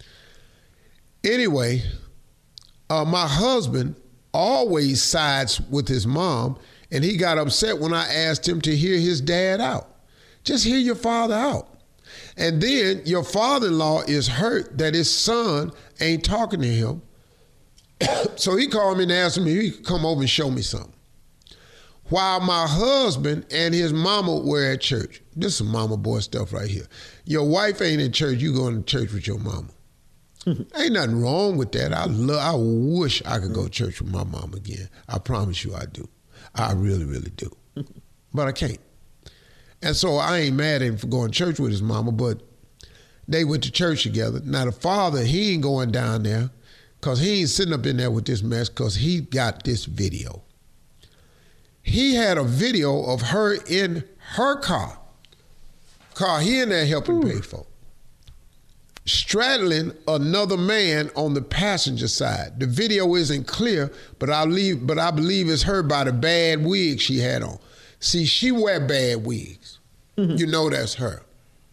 Anyway, my husband always sides with his mom, and he got upset when I asked him to hear his dad out. Just hear your father out. And then your father-in-law is hurt that his son ain't talking to him. So he called me and asked me if he could come over and show me something. While my husband and his mama were at church. This is some mama boy stuff right here. Your wife ain't in church, you going to church with your mama. Ain't nothing wrong with that. I wish I could go to church with my mom again. I promise you I do. I really, really do. But I can't. And so I ain't mad at him for going to church with his mama, but they went to church together. Now the father, he ain't going down there because he ain't sitting up in there with this mess because he got this video. He had a video of her in her car he in there helping pay for, straddling another man on the passenger side. The video isn't clear, but I believe it's her by the bad wig she had on. See, she wear bad wigs. You know that's her.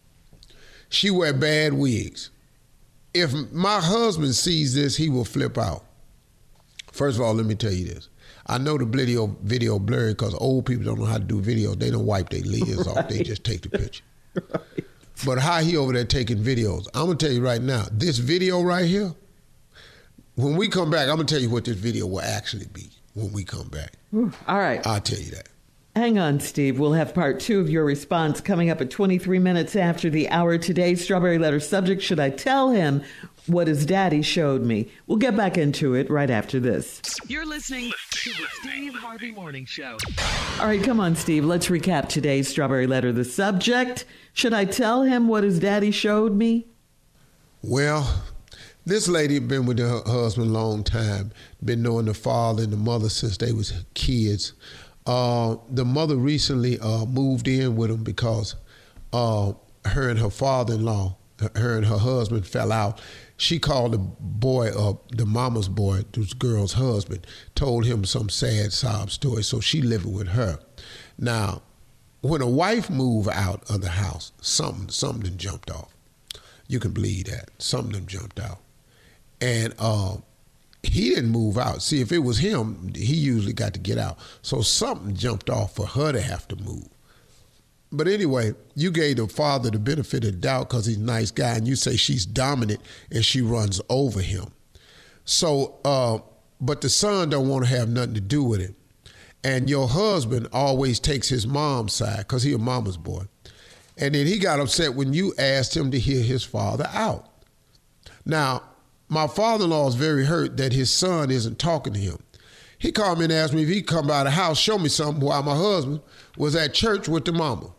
She wear bad wigs. If my husband sees this, he will flip out. First of all, let me tell you this. I know the video blurry because old people don't know how to do video. They don't wipe their lids off. They just take the picture. Right. But how he over there taking videos? I'm going to tell you right now, this video right here, when we come back, I'm going to tell you what this video will actually be when we come back. All right. I'll tell you that. Hang on, Steve. We'll have part 2 of your response coming up at 23 minutes after the hour. Today's Strawberry Letter subject, should I tell him what his daddy showed me? We'll get back into it right after this. You're listening to the Steve Harvey Morning Show. All right, come on, Steve. Let's recap today's Strawberry Letter. The subject, should I tell him what his daddy showed me? Well, this lady been with her husband a long time, been knowing the father and the mother since they was kids. The mother recently moved in with him because her and her father-in-law, her and her husband fell out. She called the boy up, the mama's boy, this girl's husband, told him some sad sob story, so she living with her. Now, when a wife move out of the house, something done jumped off. You can believe that. Something done jumped out. And he didn't move out. See, if it was him, he usually got to get out. So something jumped off for her to have to move. But anyway, you gave the father the benefit of the doubt because he's a nice guy, and you say she's dominant and she runs over him. So, but the son don't want to have nothing to do with it. And your husband always takes his mom's side because he a mama's boy. And then he got upset when you asked him to hear his father out. Now, my father-in-law is very hurt that his son isn't talking to him. He called me and asked me if he could come by the house, show me something while my husband was at church with the mama.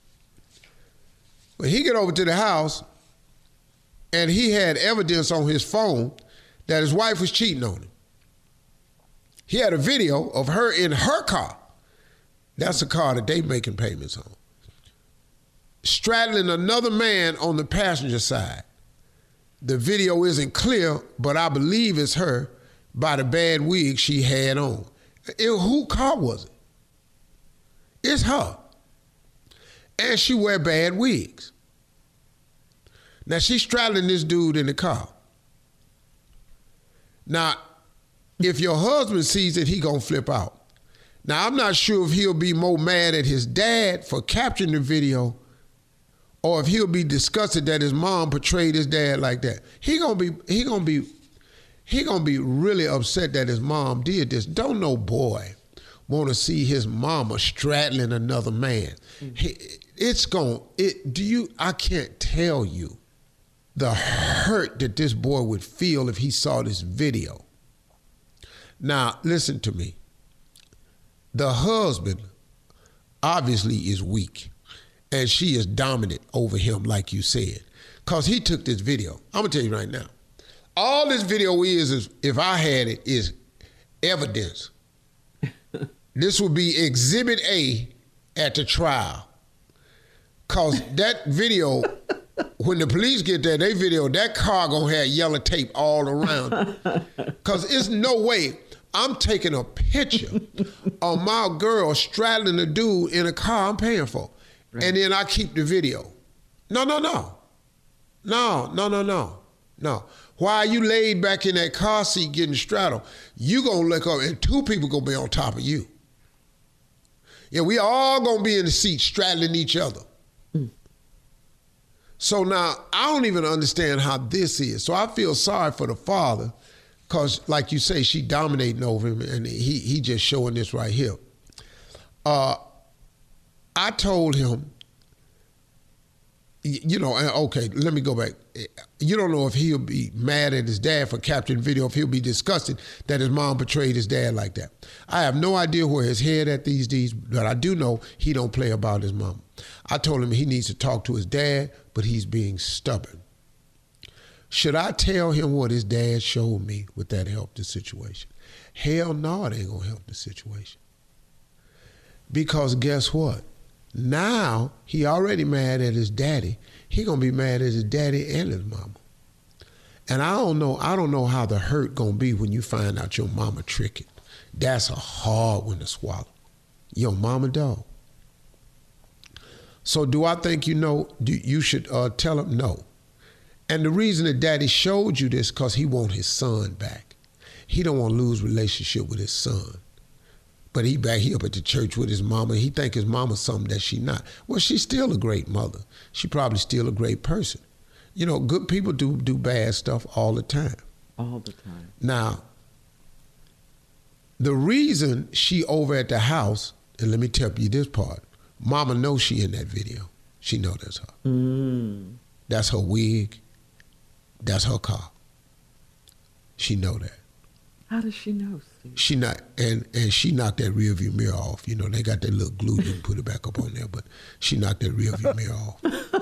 But he get over to the house and he had evidence on his phone that his wife was cheating on him. He had a video of her in her car. That's a car that they making payments on. Straddling another man on the passenger side. The video isn't clear, but I believe it's her by the bad wig she had on. Whose car was it? It's her. And she wear bad wigs. Now she's straddling this dude in the car. Now, if your husband sees it, he gonna flip out. Now, I'm not sure if he'll be more mad at his dad for capturing the video or if he'll be disgusted that his mom portrayed his dad like that. He gonna be really upset that his mom did this. Don't no boy want to see his mama straddling another man. I can't tell you the hurt that this boy would feel if he saw this video. Now, listen to me. The husband obviously is weak, and she is dominant over him, like you said, because he took this video. I'm going to tell you right now. All this video is if I had it, is evidence. This would be Exhibit A at the trial. Because that video, when the police get there, they video, that car going to have yellow tape all around it. Because there's no way I'm taking a picture of my girl straddling a dude in a car I'm paying for. Right. And then I keep the video. No. While you laid back in that car seat getting straddled, you going to look up and two people going to be on top of you. Yeah, we all going to be in the seat straddling each other. So now, I don't even understand how this is. So I feel sorry for the father because, like you say, she dominating over him and he just showing this right here. I told him, okay, let me go back. You don't know if he'll be mad at his dad for capturing video, if he'll be disgusted that his mom portrayed his dad like that. I have no idea where his head at these days, but I do know he don't play about his mom. I told him he needs to talk to his dad, but he's being stubborn. Should I tell him what his dad showed me? Would that help the situation? Hell no, it ain't gonna help the situation. Because guess what? Now, he already mad at his daddy. He gonna be mad at his daddy and his mama. And I don't know how the hurt gonna be when you find out your mama tricking. That's a hard one to swallow. Your mama dog. So do I think you should tell him no? And the reason that daddy showed you this because he want his son back. He don't want to lose relationship with his son. But he up at the church with his mama. He think his mama's something that she not. Well, she's still a great mother. She probably still a great person. Good people do bad stuff all the time. All the time. Now, the reason she over at the house, and let me tell you this part, mama knows she in that video. She know that's her. Mm. That's her wig. That's her car. She know that. How does she know, Steve? She not, and she knocked that rear view mirror off. They got that little glue, you can put it back up on there, but she knocked that rear view mirror off.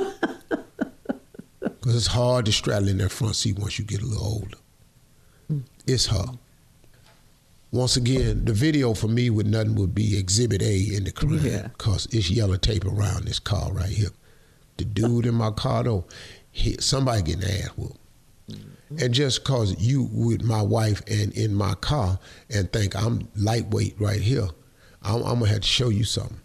Because it's hard to straddle in that front seat once you get a little older. It's her. Once again, the video for me would be Exhibit A in the crime, because it's yellow tape around this car right here. The dude in my car, though, somebody getting ass whooped. And just because you with my wife and in my car and think I'm lightweight right here, I'm going to have to show you something.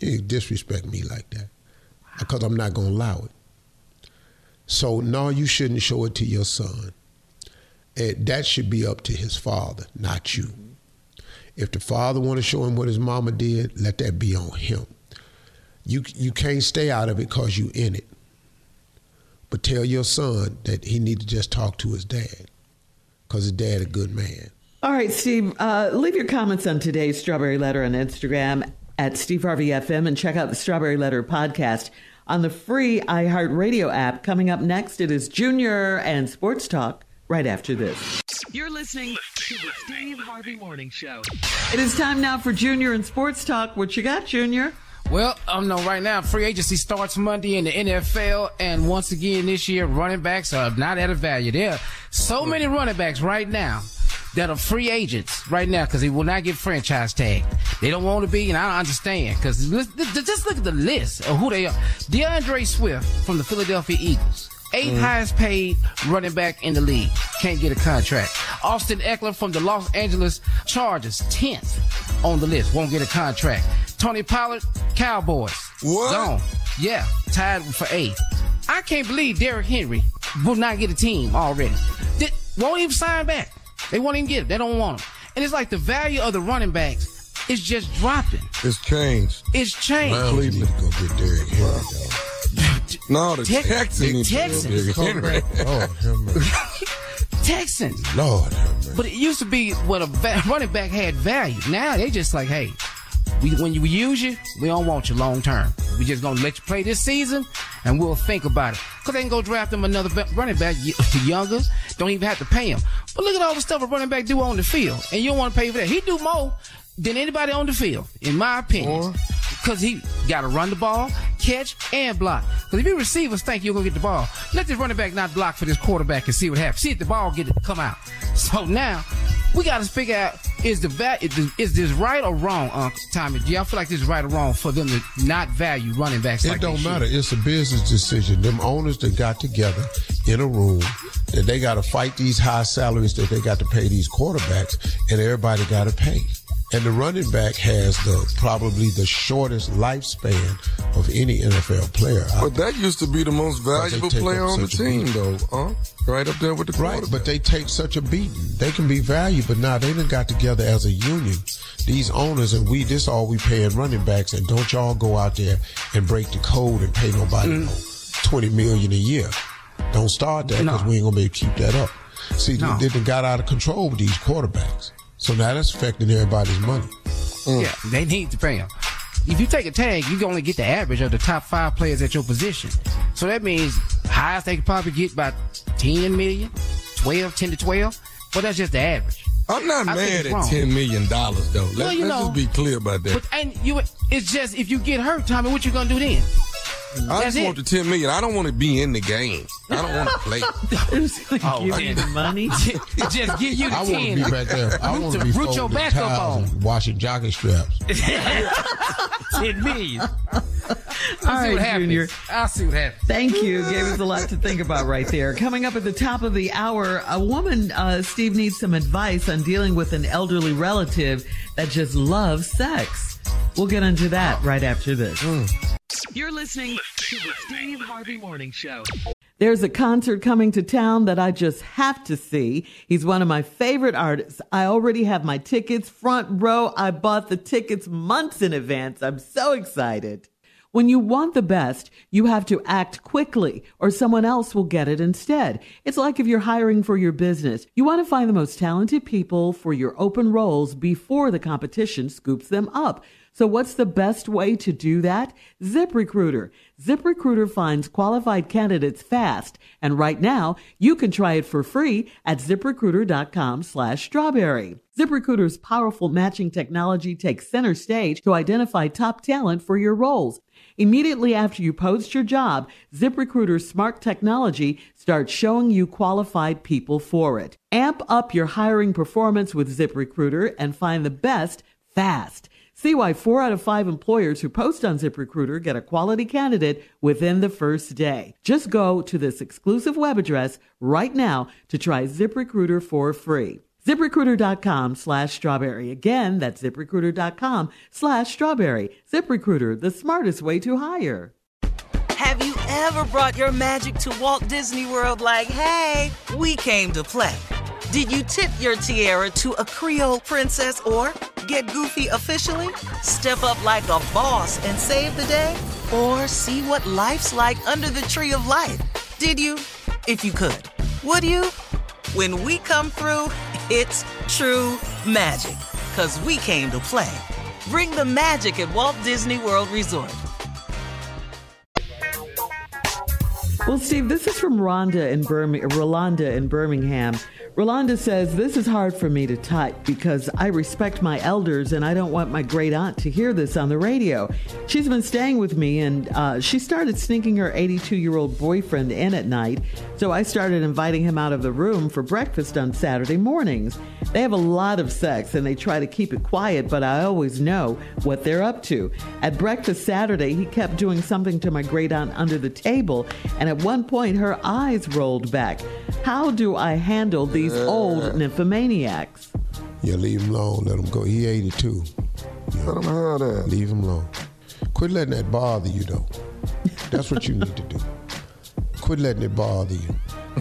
You disrespect me like that because I'm not going to allow it. So, no, you shouldn't show it to your son. That should be up to his father, not you. If the father want to show him what his mama did, let that be on him. You can't stay out of it because you in it. But tell your son that he need to just talk to his dad because his dad a good man. All right, Steve, leave your comments on today's Strawberry Letter on Instagram at Steve Harvey FM and check out the Strawberry Letter podcast on the free iHeartRadio app. Coming up next, it is Junior and Sports Talk right after this. You're listening to the Steve Harvey Morning Show. It is time now for Junior and Sports Talk. What you got, Junior? Well, right now, free agency starts Monday in the NFL, and once again this year, running backs are not at a value. There are so many running backs right now that are free agents right now because they will not get franchise tagged. They don't want to be, and I don't understand because just look at the list of who they are. DeAndre Swift from the Philadelphia Eagles, 8th highest paid running back in the league, can't get a contract. Austin Eckler from the Los Angeles Chargers, 10th on the list, won't get a contract. Tony Pollard, Cowboys, gone. Yeah, tied for 8th. I can't believe Derrick Henry will not get a team already. Won't even sign back. They won't even get it. They don't want him. And it's like the value of the running backs is just dropping. It's changed. It's changed. Cleveland need to go get Derrick Henry, though. No, the Texans. Texans. Lord, but it used to be when a running back had value. Now they just like, hey, when you use you, we don't want you long term. We just gonna let you play this season, and we'll think about it. Cause they can go draft them another running back younger. Don't even have to pay him. But look at all the stuff a running back do on the field, and you don't want to pay for that. He do more than anybody on the field, in my opinion. Because he got to run the ball, catch, and block. Because if your receivers think you're going to get the ball, let this running back not block for this quarterback and see what happens. See if the ball come out. So now, we got to figure out, is this right or wrong, Tommy? Do y'all feel like this is right or wrong for them to not value running backs like that? It don't matter. Should? It's a business decision. Them owners that got together in a room, that they got to fight these high salaries that they got to pay these quarterbacks, and everybody got to pay. And the running back has probably the shortest lifespan of any NFL player. But that used to be the most valuable player on the team, though, huh? Right up there with the quarterback. Right, but they take such a beating. They can be valued, but now they done got together as a union. These owners, and this all we paying running backs, and don't y'all go out there and break the code and pay nobody $20 million a year. Don't start that because we ain't going to be able to keep that up. See, they done got out of control with these quarterbacks. So now that's affecting everybody's money. Yeah, they need to pay them. If you take a tag, you can only get the average of the top 5 players at your position. So that means highest they could probably get about 10 million, 10 to 12. But that's just the average. I'm not mad at $10 million, though. Let's just be clear about that. It's just, if you get hurt, Tommy, what you going to do then? I just want the $10 million. I don't want to be in the game. I don't want to play. Give you money? Just give you the 10. I want to be back there. I want to be folding towels and washing jockey straps. $10 million. All right, Junior. I'll see what happens. Thank you. Gave us a lot to think about right there. Coming up at the top of the hour, a woman, Steve, needs some advice on dealing with an elderly relative that just loves sex. We'll get into that right after this. You're listening to the Steve Harvey Morning Show. There's a concert coming to town that I just have to see. He's one of my favorite artists. I already have my tickets front row. I bought the tickets months in advance. I'm so excited. When you want the best, you have to act quickly or someone else will get it instead. It's like if you're hiring for your business. You want to find the most talented people for your open roles before the competition scoops them up. So what's the best way to do that? ZipRecruiter. ZipRecruiter finds qualified candidates fast. And right now, you can try it for free at ZipRecruiter.com/strawberry. ZipRecruiter's powerful matching technology takes center stage to identify top talent for your roles. Immediately after you post your job, ZipRecruiter's smart technology starts showing you qualified people for it. Amp up your hiring performance with ZipRecruiter and find the best fast. See why 4 out of 5 employers who post on ZipRecruiter get a quality candidate within the first day. Just go to this exclusive web address right now to try ZipRecruiter for free. ZipRecruiter.com/strawberry. Again, that's ZipRecruiter.com/strawberry. ZipRecruiter, the smartest way to hire. Have you ever brought your magic to Walt Disney World like, hey, we came to play? Did you tip your tiara to a Creole princess or get goofy officially? Step up like a boss and save the day? Or see what life's like under the tree of life? Did you? If you could. Would you? When we come through, it's true magic. 'Cause we came to play. Bring the magic at Walt Disney World Resort. Well, Steve, this is from Rolanda in Birmingham. Rolanda says, this is hard for me to type because I respect my elders and I don't want my great aunt to hear this on the radio. She's been staying with me and she started sneaking her 82-year-old boyfriend in at night. So I started inviting him out of the room for breakfast on Saturday mornings. They have a lot of sex and they try to keep it quiet, but I always know what they're up to. At breakfast Saturday, he kept doing something to my great aunt under the table, and at one point her eyes rolled back. How do I handle these old nymphomaniacs? Yeah, leave him alone. Let him go. He 82. Let him have that. Leave him alone. Quit letting that bother you, though. That's what you need to do. Quit letting it bother you.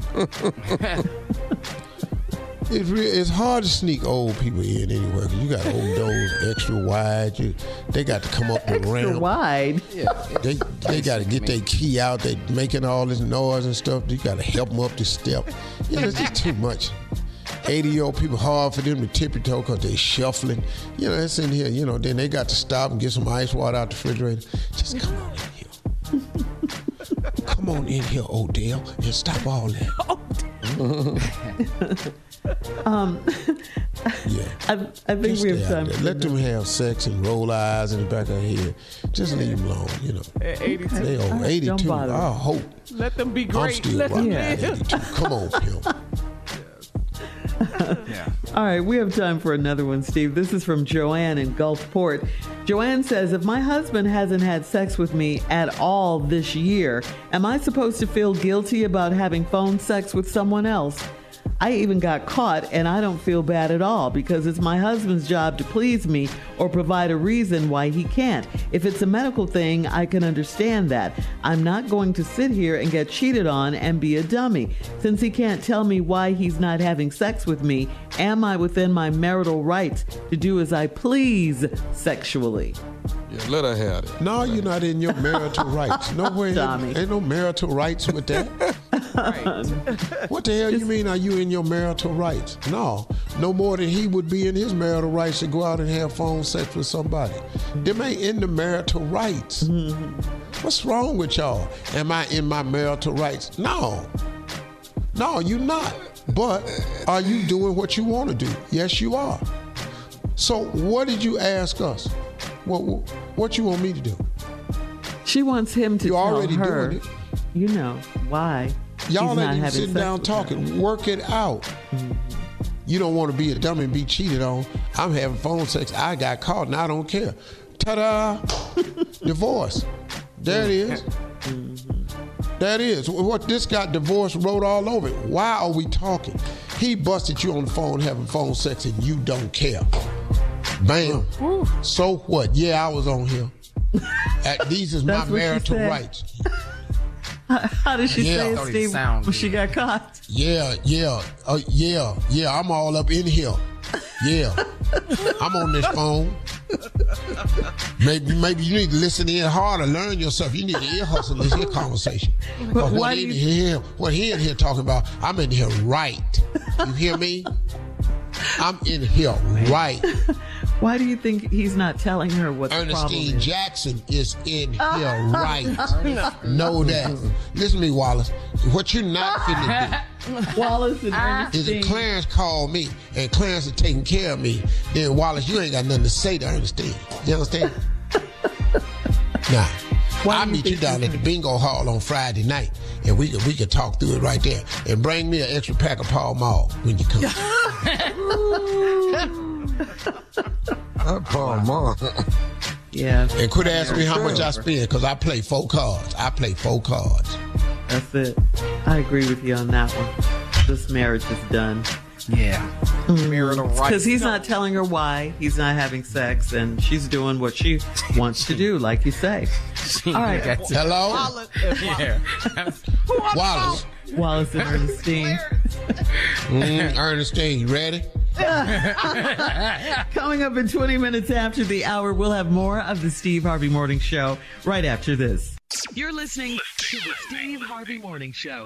It's hard to sneak old people in anywhere because you got old doors extra wide. They got to come up the ramp. Extra wide? Yeah. They got to get their key out. They making all this noise and stuff. You got to help them up the step. It's just too much. 80-year-old people, hard for them to tippy-toe because they shuffling. It's in here. Then they got to stop and get some ice water out the refrigerator. Just come on in here. Come on in here, Odell, and stop all that. I think we have time. Let them have sex and roll eyes in the back of their head. Just leave them alone, At 82. They old 82. I hope. Let them be great. I'm still rocking at 82. Come on, pimp. All right, we have time for another one, Steve. This is from Joanne in Gulfport. Joanne says, if my husband hasn't had sex with me at all this year, am I supposed to feel guilty about having phone sex with someone else? I even got caught, and I don't feel bad at all because it's my husband's job to please me or provide a reason why he can't. If it's a medical thing, I can understand that. I'm not going to sit here and get cheated on and be a dummy. Since he can't tell me why he's not having sex with me, am I within my marital rights to do as I please sexually? Yeah, let her have it. No, you're not in your marital rights. No way. Ain't no marital rights with that. What the hell you mean are you in your marital rights? No more than he would be in his marital rights to go out and have phone sex with somebody. Them ain't in the marital rights. What's wrong with y'all? Am I in my marital rights? No, you're not. But are you doing what you want to do? Yes, you are. So what did you ask us? What you want me to do? She wants him to tell already her, doing it. Why y'all he's not ain't even having sitting sex down with talking. her. Work it out. You don't want to be a dummy and be cheated on. I'm having phone sex. I got caught and I don't care. Ta-da! Divorce. There it is. That is. What this got divorce wrote all over it. Why are we talking? He busted you on the phone having phone sex and you don't care. Bam. So what? Yeah, I was on here. These is my marital rights. How did she say it, Steve, when she got caught? Yeah, I'm all up in here. Yeah, I'm on this phone. Maybe you need to listen in harder, learn yourself. You need to ear hustle this here conversation. But what he in here talking about, I'm in here right. You hear me? I'm in here right. Why do you think he's not telling her what the problem is? Ernestine Jackson is in here right. Know that. Listen to me, Wallace. What you're not finna do. Wallace and Ernestine. Is if Clarence called me and Clarence is taking care of me, then Wallace, you ain't got nothing to say to Ernestine. You understand? Nah. I'll meet you down at the bingo hall on Friday night, and we can talk through it right there. And bring me an extra pack of Pall Mall when you come. Pall Mall. Yeah. And quit asking me how much I spend, because I play 4 cards. That's it. I agree with you on that one. This marriage is done. Yeah. Marital rights. Because he's not telling her why he's not having sex, and she's doing what she wants to do, like you say. All right. Hello? Wallace. Wallace and Ernestine. Ernestine, you ready? Coming up in 20 minutes after the hour, we'll have more of the Steve Harvey Morning Show right after this. You're listening to the Steve Harvey Morning Show.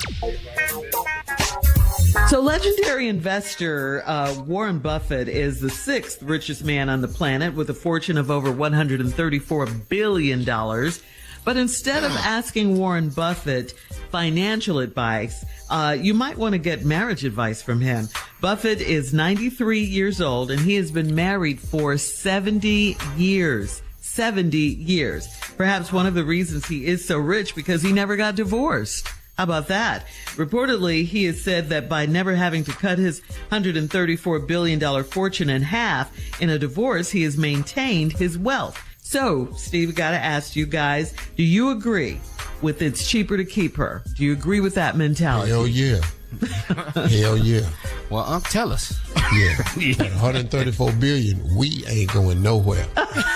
So legendary investor Warren Buffett is the 6th richest man on the planet with a fortune of over $134 billion. But instead of asking Warren Buffett financial advice, you might want to get marriage advice from him. Buffett is 93 years old, and he has been married for 70 years. 70 years. Perhaps one of the reasons he is so rich because he never got divorced. How about that? Reportedly, he has said that by never having to cut his $134 billion fortune in half in a divorce, he has maintained his wealth. So, Steve, got to ask you guys, do you agree with it's cheaper to keep her? Do you agree with that mentality? Hell yeah. Hell yeah. Well, tell us. Yeah. At 134 billion, we ain't going nowhere.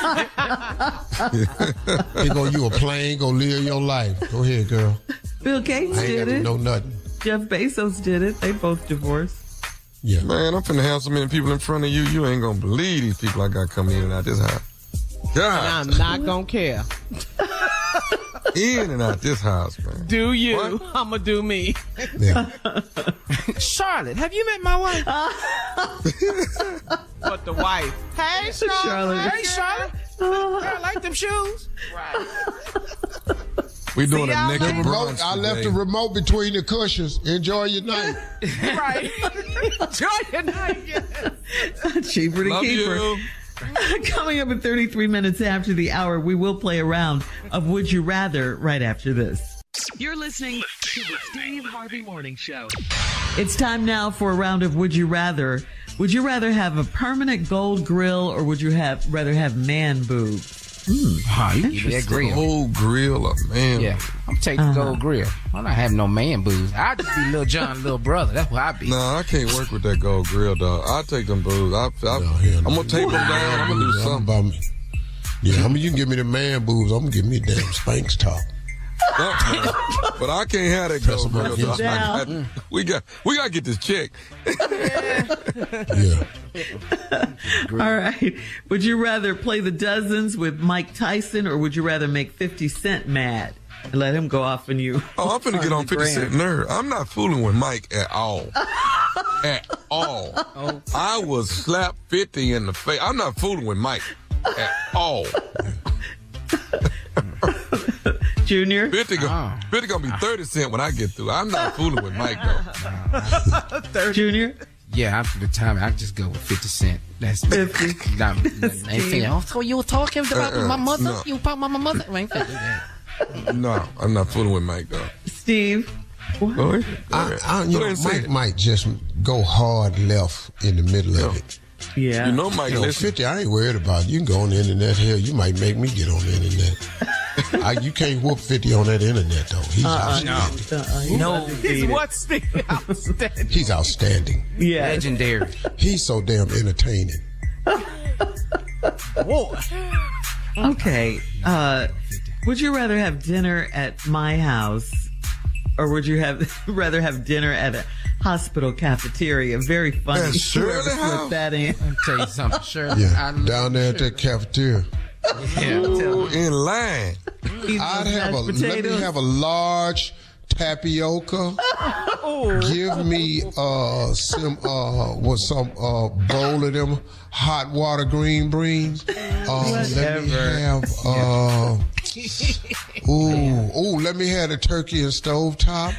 Here go you a plane, go live your life. Go ahead, girl. Bill Gates I ain't did got to it. know nothing. Jeff Bezos did it. They both divorced. Yeah. Man, I'm finna have so many people in front of you. You ain't gonna believe these people I got coming in and out this house. God. I'm not gonna care. In and out this house, man. Do you? I'ma do me. Yeah. Charlotte, have you met my wife? But the wife. Hey, Charlotte. Hey, Charlotte. I like them shoes. Right. We doing See, a I naked like- brunch I left the today. remote between the cushions. Enjoy your night. Right. Enjoy your night. Cheaper to Love keep her. you. Coming up in 33 minutes after the hour, we will play a round of Would You Rather right after this. You're listening to the Steve Harvey Morning Show. It's time now for a round of Would You Rather. Would you rather have a permanent gold grill or would you rather have man boobs? You give me that grill. Gold grill of man. Yeah, I'm taking the gold grill. I'm not having no man boobs. I'll just be Lil Jon, little brother. That's what I be. No, I can't work with that gold grill, dog. I'll take them boobs. I'm gonna tape them down. I'm gonna do something. Yeah, you can give me the man boobs. I'm gonna give me a damn Spanx top. But I can't have that gold grill, dog. Down. We got to get this check. Yeah. All right. Would you rather play the dozens with Mike Tyson or would you rather make 50 Cent mad and let him go off on you? Oh, I'm finna get on 50 Cent nerve. I'm not fooling with Mike at all. At all. Oh. I will slap 50 in the face. I'm not fooling with Mike at all. Junior? 50 gonna be 30 Cent when I get through. I'm not fooling with Mike, though. Junior? Yeah, after the time, I just go with 50 Cent. That's 50. Ain't saying, oh, so you were talking about my mother? No. You about my mother? I ain't finna do that. No, I'm not fooling with Mike, though. Steve? Go ahead. Mike might just go hard left in the middle of it. Yeah. You know Mike, listen. 50, I ain't worried about it. You can go on the internet. Hell, you might make me get on the internet. You can't whoop 50 on that internet, though. He's outstanding. He's what, Steve? Outstanding. He's outstanding. Yeah. Legendary. He's so damn entertaining. Whoa. Okay. Would you rather have dinner at my house or would you rather have dinner at a hospital cafeteria? Very funny. At Shirley Whoever slipped House? that in. Let me tell you something, Shirley. Yeah, down there at that cafeteria. Ooh, in line. Let me have a large tapioca. Give me some bowl of them hot water green beans. Let me have let me have the turkey and stovetop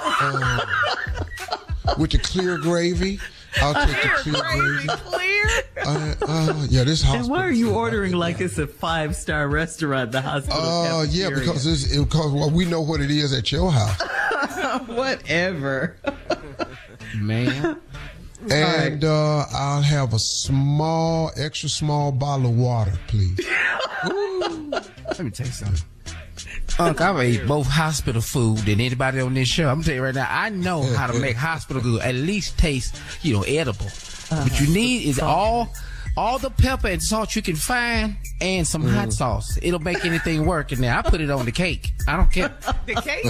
with the clear gravy. I'll take the clear gravy. Yeah, this hospital. And why are you ordering like it's a 5-star restaurant, the hospital yeah, cafeteria? because we know what it is at your house. Whatever. Man. And I'll have a extra small bottle of water, please. Let me tell you something. Unc, I've ate both hospital food and anybody on this show. I'm gonna tell you right now, I know how to make hospital food at least taste, edible. What you need is all the pepper and salt you can find and some hot sauce. It'll make anything work in there. I put it on the cake. I don't care. The cake?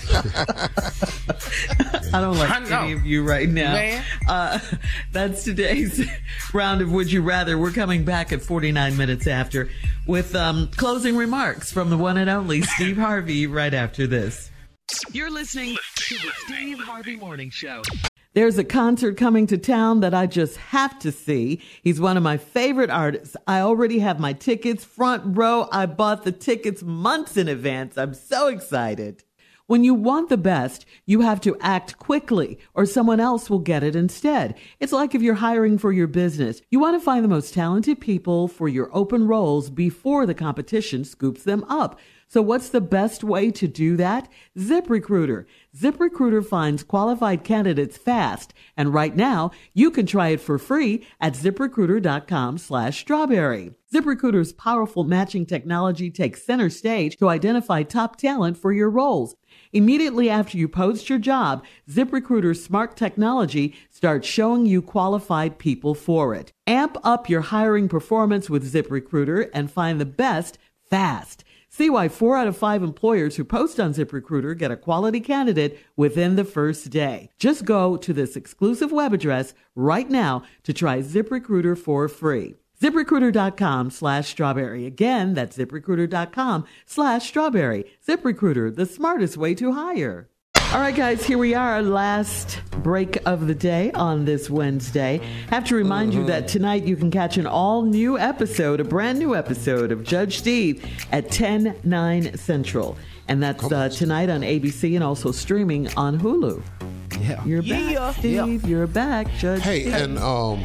I don't like any of you right now. Man. That's today's round of Would You Rather. We're coming back at 49 minutes after with closing remarks from the one and only Steve Harvey right after this. You're listening to the Steve Harvey Morning Show. There's a concert coming to town that I just have to see. He's one of my favorite artists. I already have my tickets front row. I bought the tickets months in advance. I'm so excited. When you want the best, you have to act quickly or someone else will get it instead. It's like if you're hiring for your business. You want to find the most talented people for your open roles before the competition scoops them up. So what's the best way to do that? ZipRecruiter. ZipRecruiter finds qualified candidates fast. And right now, you can try it for free at ZipRecruiter.com/strawberry. ZipRecruiter's powerful matching technology takes center stage to identify top talent for your roles. Immediately after you post your job, ZipRecruiter's smart technology starts showing you qualified people for it. Amp up your hiring performance with ZipRecruiter and find the best fast. See why 4 out of 5 employers who post on ZipRecruiter get a quality candidate within the first day. Just go to this exclusive web address right now to try ZipRecruiter for free. ZipRecruiter.com/strawberry. Again, that's ZipRecruiter.com/strawberry. ZipRecruiter, the smartest way to hire. All right, guys, here we are, last break of the day on this Wednesday. Have to remind you that tonight you can catch an all-new episode, a brand-new episode of Judge Steve at 10/9 Central. And that's tonight on ABC and also streaming on Hulu. Yeah. You're back, Steve. You're back, Judge Steve. And hold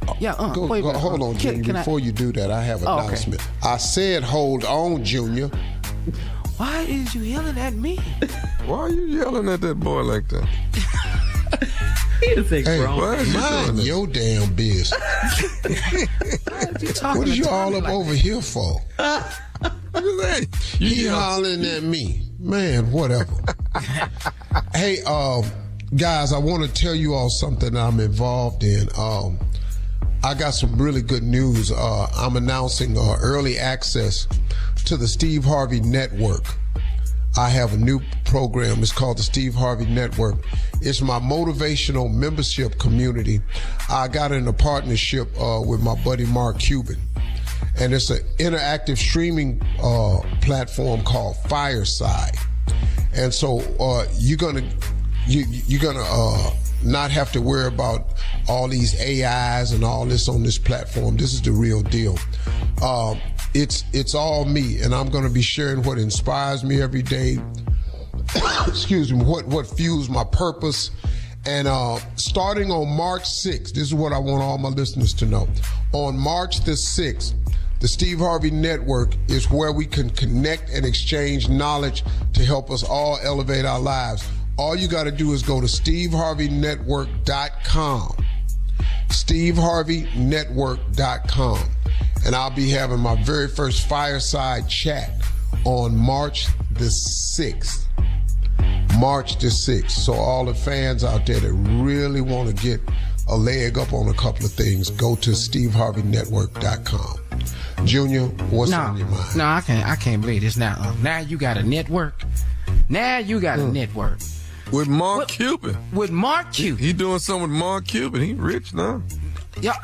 on, Junior. Before you do that, I have an announcement. Okay. I said hold on, Junior. Why is you yelling at me? Why are you yelling at that boy like that? He is a grown man. Mind your damn business. What is you all up over here for? Look at that. He hollering at me. Man, whatever. Hey, guys, I want to tell you all something that I'm involved in. I got some really good news. I'm announcing early access to the Steve Harvey Network. I have a new program. It's called the Steve Harvey Network. It's my motivational membership community. I got in a partnership with my buddy Mark Cuban. And it's an interactive streaming platform called Fireside. And so you're gonna not have to worry about all these AIs and all this on this platform. This is the real deal. It's all me, and I'm going to be sharing what inspires me every day. Excuse me, what fuels my purpose. And starting on March 6th, this is what I want all my listeners to know. On March the 6th, the Steve Harvey Network is where we can connect and exchange knowledge to help us all elevate our lives. All you got to do is go to SteveHarveyNetwork.com. SteveHarveyNetwork.com. And I'll be having my very first fireside chat on March the 6th. March the 6th. So all the fans out there that really want to get a leg up on a couple of things, go to SteveHarveyNetwork.com. Junior, what's on your mind? No, I can't believe this now. Now you got a network. Now you got a network. With Mark Cuban. With Mark Cuban. He doing something with Mark Cuban. He rich now. Yeah.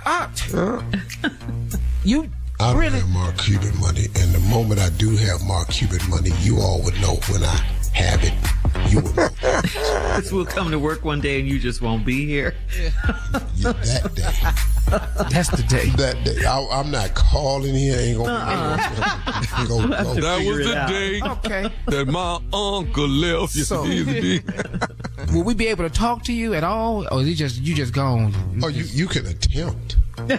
I don't have Mark Cuban money, and the moment I do have Mark Cuban money, you all would know when I have it. You will know. This will come to work one day and you just won't be here. That day. That's the day. That day. I'm not calling here. Ain't gonna go. That was the day that my uncle left. So, will we be able to talk to you at all, or you just gone? Oh, you can attempt.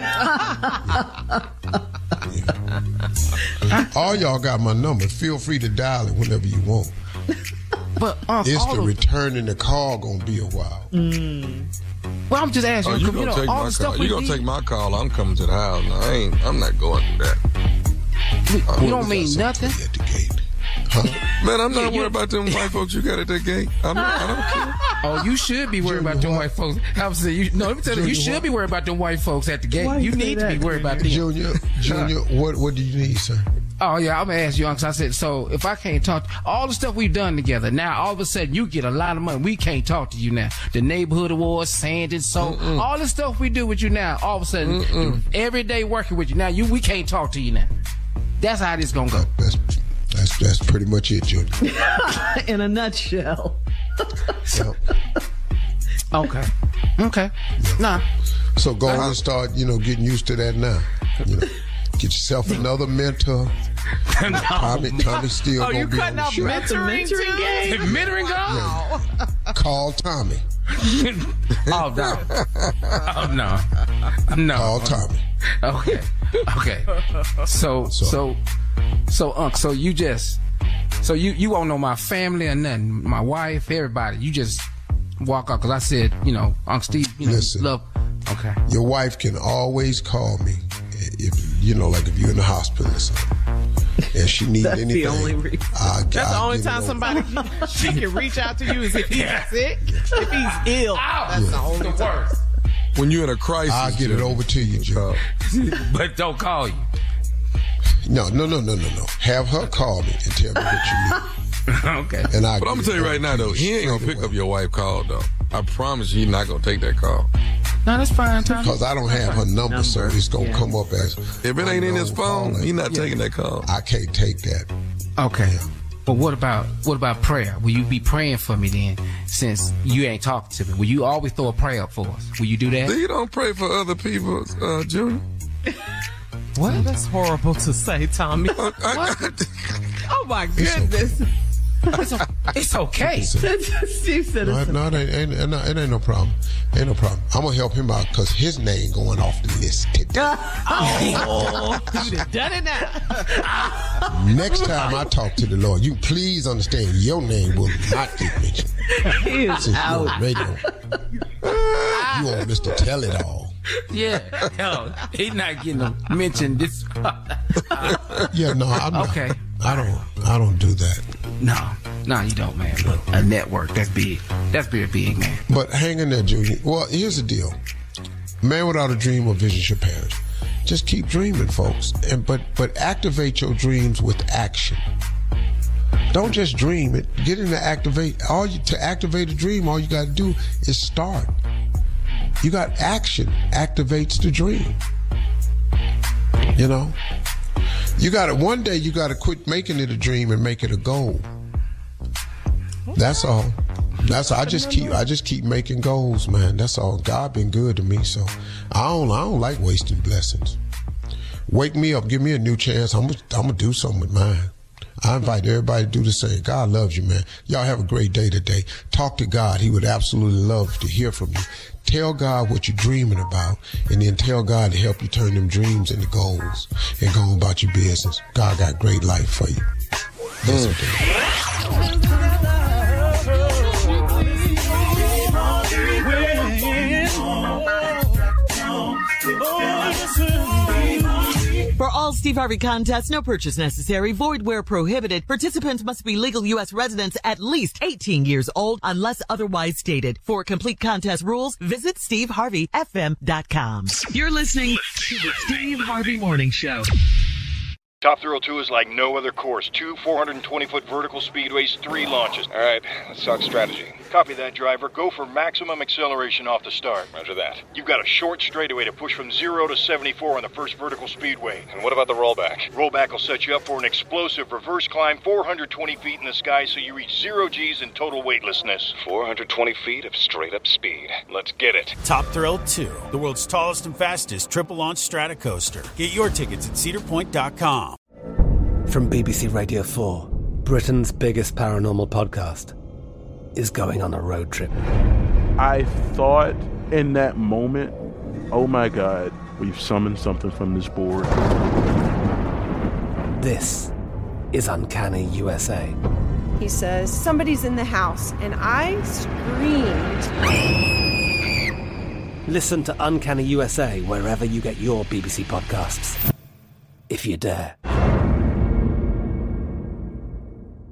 All y'all got my number. Feel free to dial it whenever you want. But it's the returning the call gonna be a while. Well, I'm just asking. You gonna take my call? You gonna take my call? I'm coming to the house. No, I'm not going through that. You don't mean nothing. At the gate. Man, I'm not worried about them white folks you got at that gate. I don't care. Oh, you should be worried about them white folks. I was saying, let me tell you, you should be worried about them white folks at the gate. Why You need to be worried about them. Junior, what do you need, sir? Oh, yeah, I'm going to ask you, Uncle. I said, so if I can't talk, all the stuff we've done together, now all of a sudden you get a lot of money. We can't talk to you now. The neighborhood awards, sand and soap, all the stuff we do with you now, all of a sudden, every day working with you, now we can't talk to you now. That's how this going to go. That's pretty much it, Junior. In a nutshell. Okay. Nah. So go on and start, getting used to that now. Get yourself another mentor. Tommy still gonna be on the show. Mentoring game? Mentoring game? Yeah. Call Tommy. Oh no. Call Tommy. Okay. So Unc, so you won't know my family or nothing, my wife, everybody. You just walk out, because I said, Unc Steve, Listen, love. Okay. Your wife can always call me if you're in the hospital or something, and she needs anything. That's the only reason. That's the only time she can reach out to you is if he's sick, if he's ill. That's the only time. When you're in a crisis, I'll get it over to you, Joe. But don't call you. No. Have her call me and tell me what you need. Okay. And but I'm gonna tell you right now, though, he ain't gonna pick up your wife call, though. I promise you, he's not gonna take that call. No, that's fine, Tommy. Because I don't have her number, so it's gonna come up as. If it ain't in his phone, he's not taking that call. I can't take that. Okay. Yeah. But what about prayer? Will you be praying for me then, since you ain't talking to me? Will you always throw a prayer up for us? Will you do that? You don't pray for other people, Junior. What? That's horrible to say, Tommy. Oh my goodness. It's okay. Steve said it ain't no problem. Ain't no problem. I'm gonna help him out because his name going off the list today. You'd have done it now. Next time I talk to the Lord, you please understand your name will not get mentioned. He is out. Radio. You want Mr. Tell It All. Yeah, hell, he's not getting mentioned. This. Yeah, no, I'm not. Okay. I don't do that. No, you don't, man. But a network, that's big. That's very big, man. But hang in there, Junior. Well, here's the deal. Man without a dream or vision should perish. Just keep dreaming, folks. But activate your dreams with action. Don't just dream it. Get into activate. To activate a dream, all you got to do is start. You got action activates the dream. One day you got to quit making it a dream and make it a goal. That's all. I just keep making goals, man. That's all. God been good to me, so I don't like wasting blessings. Wake me up, give me a new chance. I'm gonna do something with mine. I invite everybody to do the same. God loves you, man. Y'all have a great day today. Talk to God. He would absolutely love to hear from you. Tell God what you're dreaming about, and then tell God to help you turn them dreams into goals and go on about your business. God got great life for you. For all Steve Harvey contests, no purchase necessary, void where prohibited. Participants must be legal U.S. residents at least 18 years old unless otherwise stated. For complete contest rules, visit SteveHarveyFM.com. You're listening to the Steve Harvey Morning Show. Top Thrill 2 is like no other course. 2 420-foot vertical speedways, 3 launches. All right, let's talk strategy. Copy that, driver. Go for maximum acceleration off the start. Roger that. You've got a short straightaway to push from 0 to 74 on the first vertical speedway. And what about the rollback? Rollback will set you up for an explosive reverse climb 420 feet in the sky so you reach 0 G's in total weightlessness. 420 feet of straight-up speed. Let's get it. Top Thrill 2, the world's tallest and fastest triple-launch strata coaster. Get your tickets at cedarpoint.com. From BBC Radio 4, Britain's biggest paranormal podcast is going on a road trip. I thought in that moment, oh my God, we've summoned something from this board. This is Uncanny USA. He says, somebody's in the house, and I screamed. Listen to Uncanny USA wherever you get your BBC podcasts, if you dare.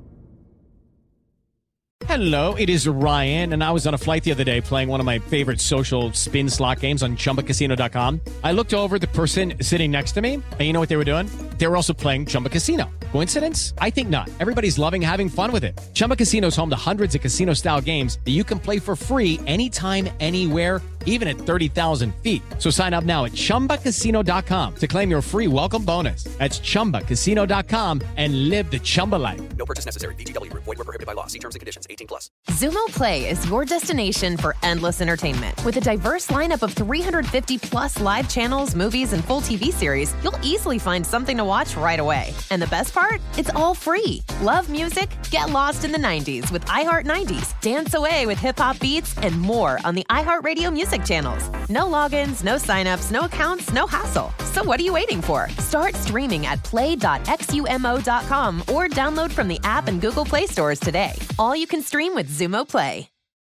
Hello, it is Ryan, and I was on a flight the other day playing one of my favorite social spin slot games on ChumbaCasino.com. I looked over at the person sitting next to me, and you know what they were doing? They were also playing Chumba Casino. Coincidence? I think not. Everybody's loving having fun with it. Chumba Casino is home to hundreds of casino-style games that you can play for free anytime, anywhere, even at 30,000 feet. So sign up now at ChumbaCasino.com to claim your free welcome bonus. That's ChumbaCasino.com and live the Chumba life. No purchase necessary. VGW. Void where prohibited by law. See terms and conditions. 18+. Xumo Play is your destination for endless entertainment. With a diverse lineup of 350-plus live channels, movies, and full TV series, you'll easily find something to watch right away. And the best part? It's all free. Love music? Get lost in the 90s with iHeart 90s, dance away with hip-hop beats, and more on the iHeartRadio music channels. No logins, no signups, no accounts, no hassle. So what are you waiting for? Start streaming at play.xumo.com or download from the app and Google Play stores today. All you can stream with Xumo Play.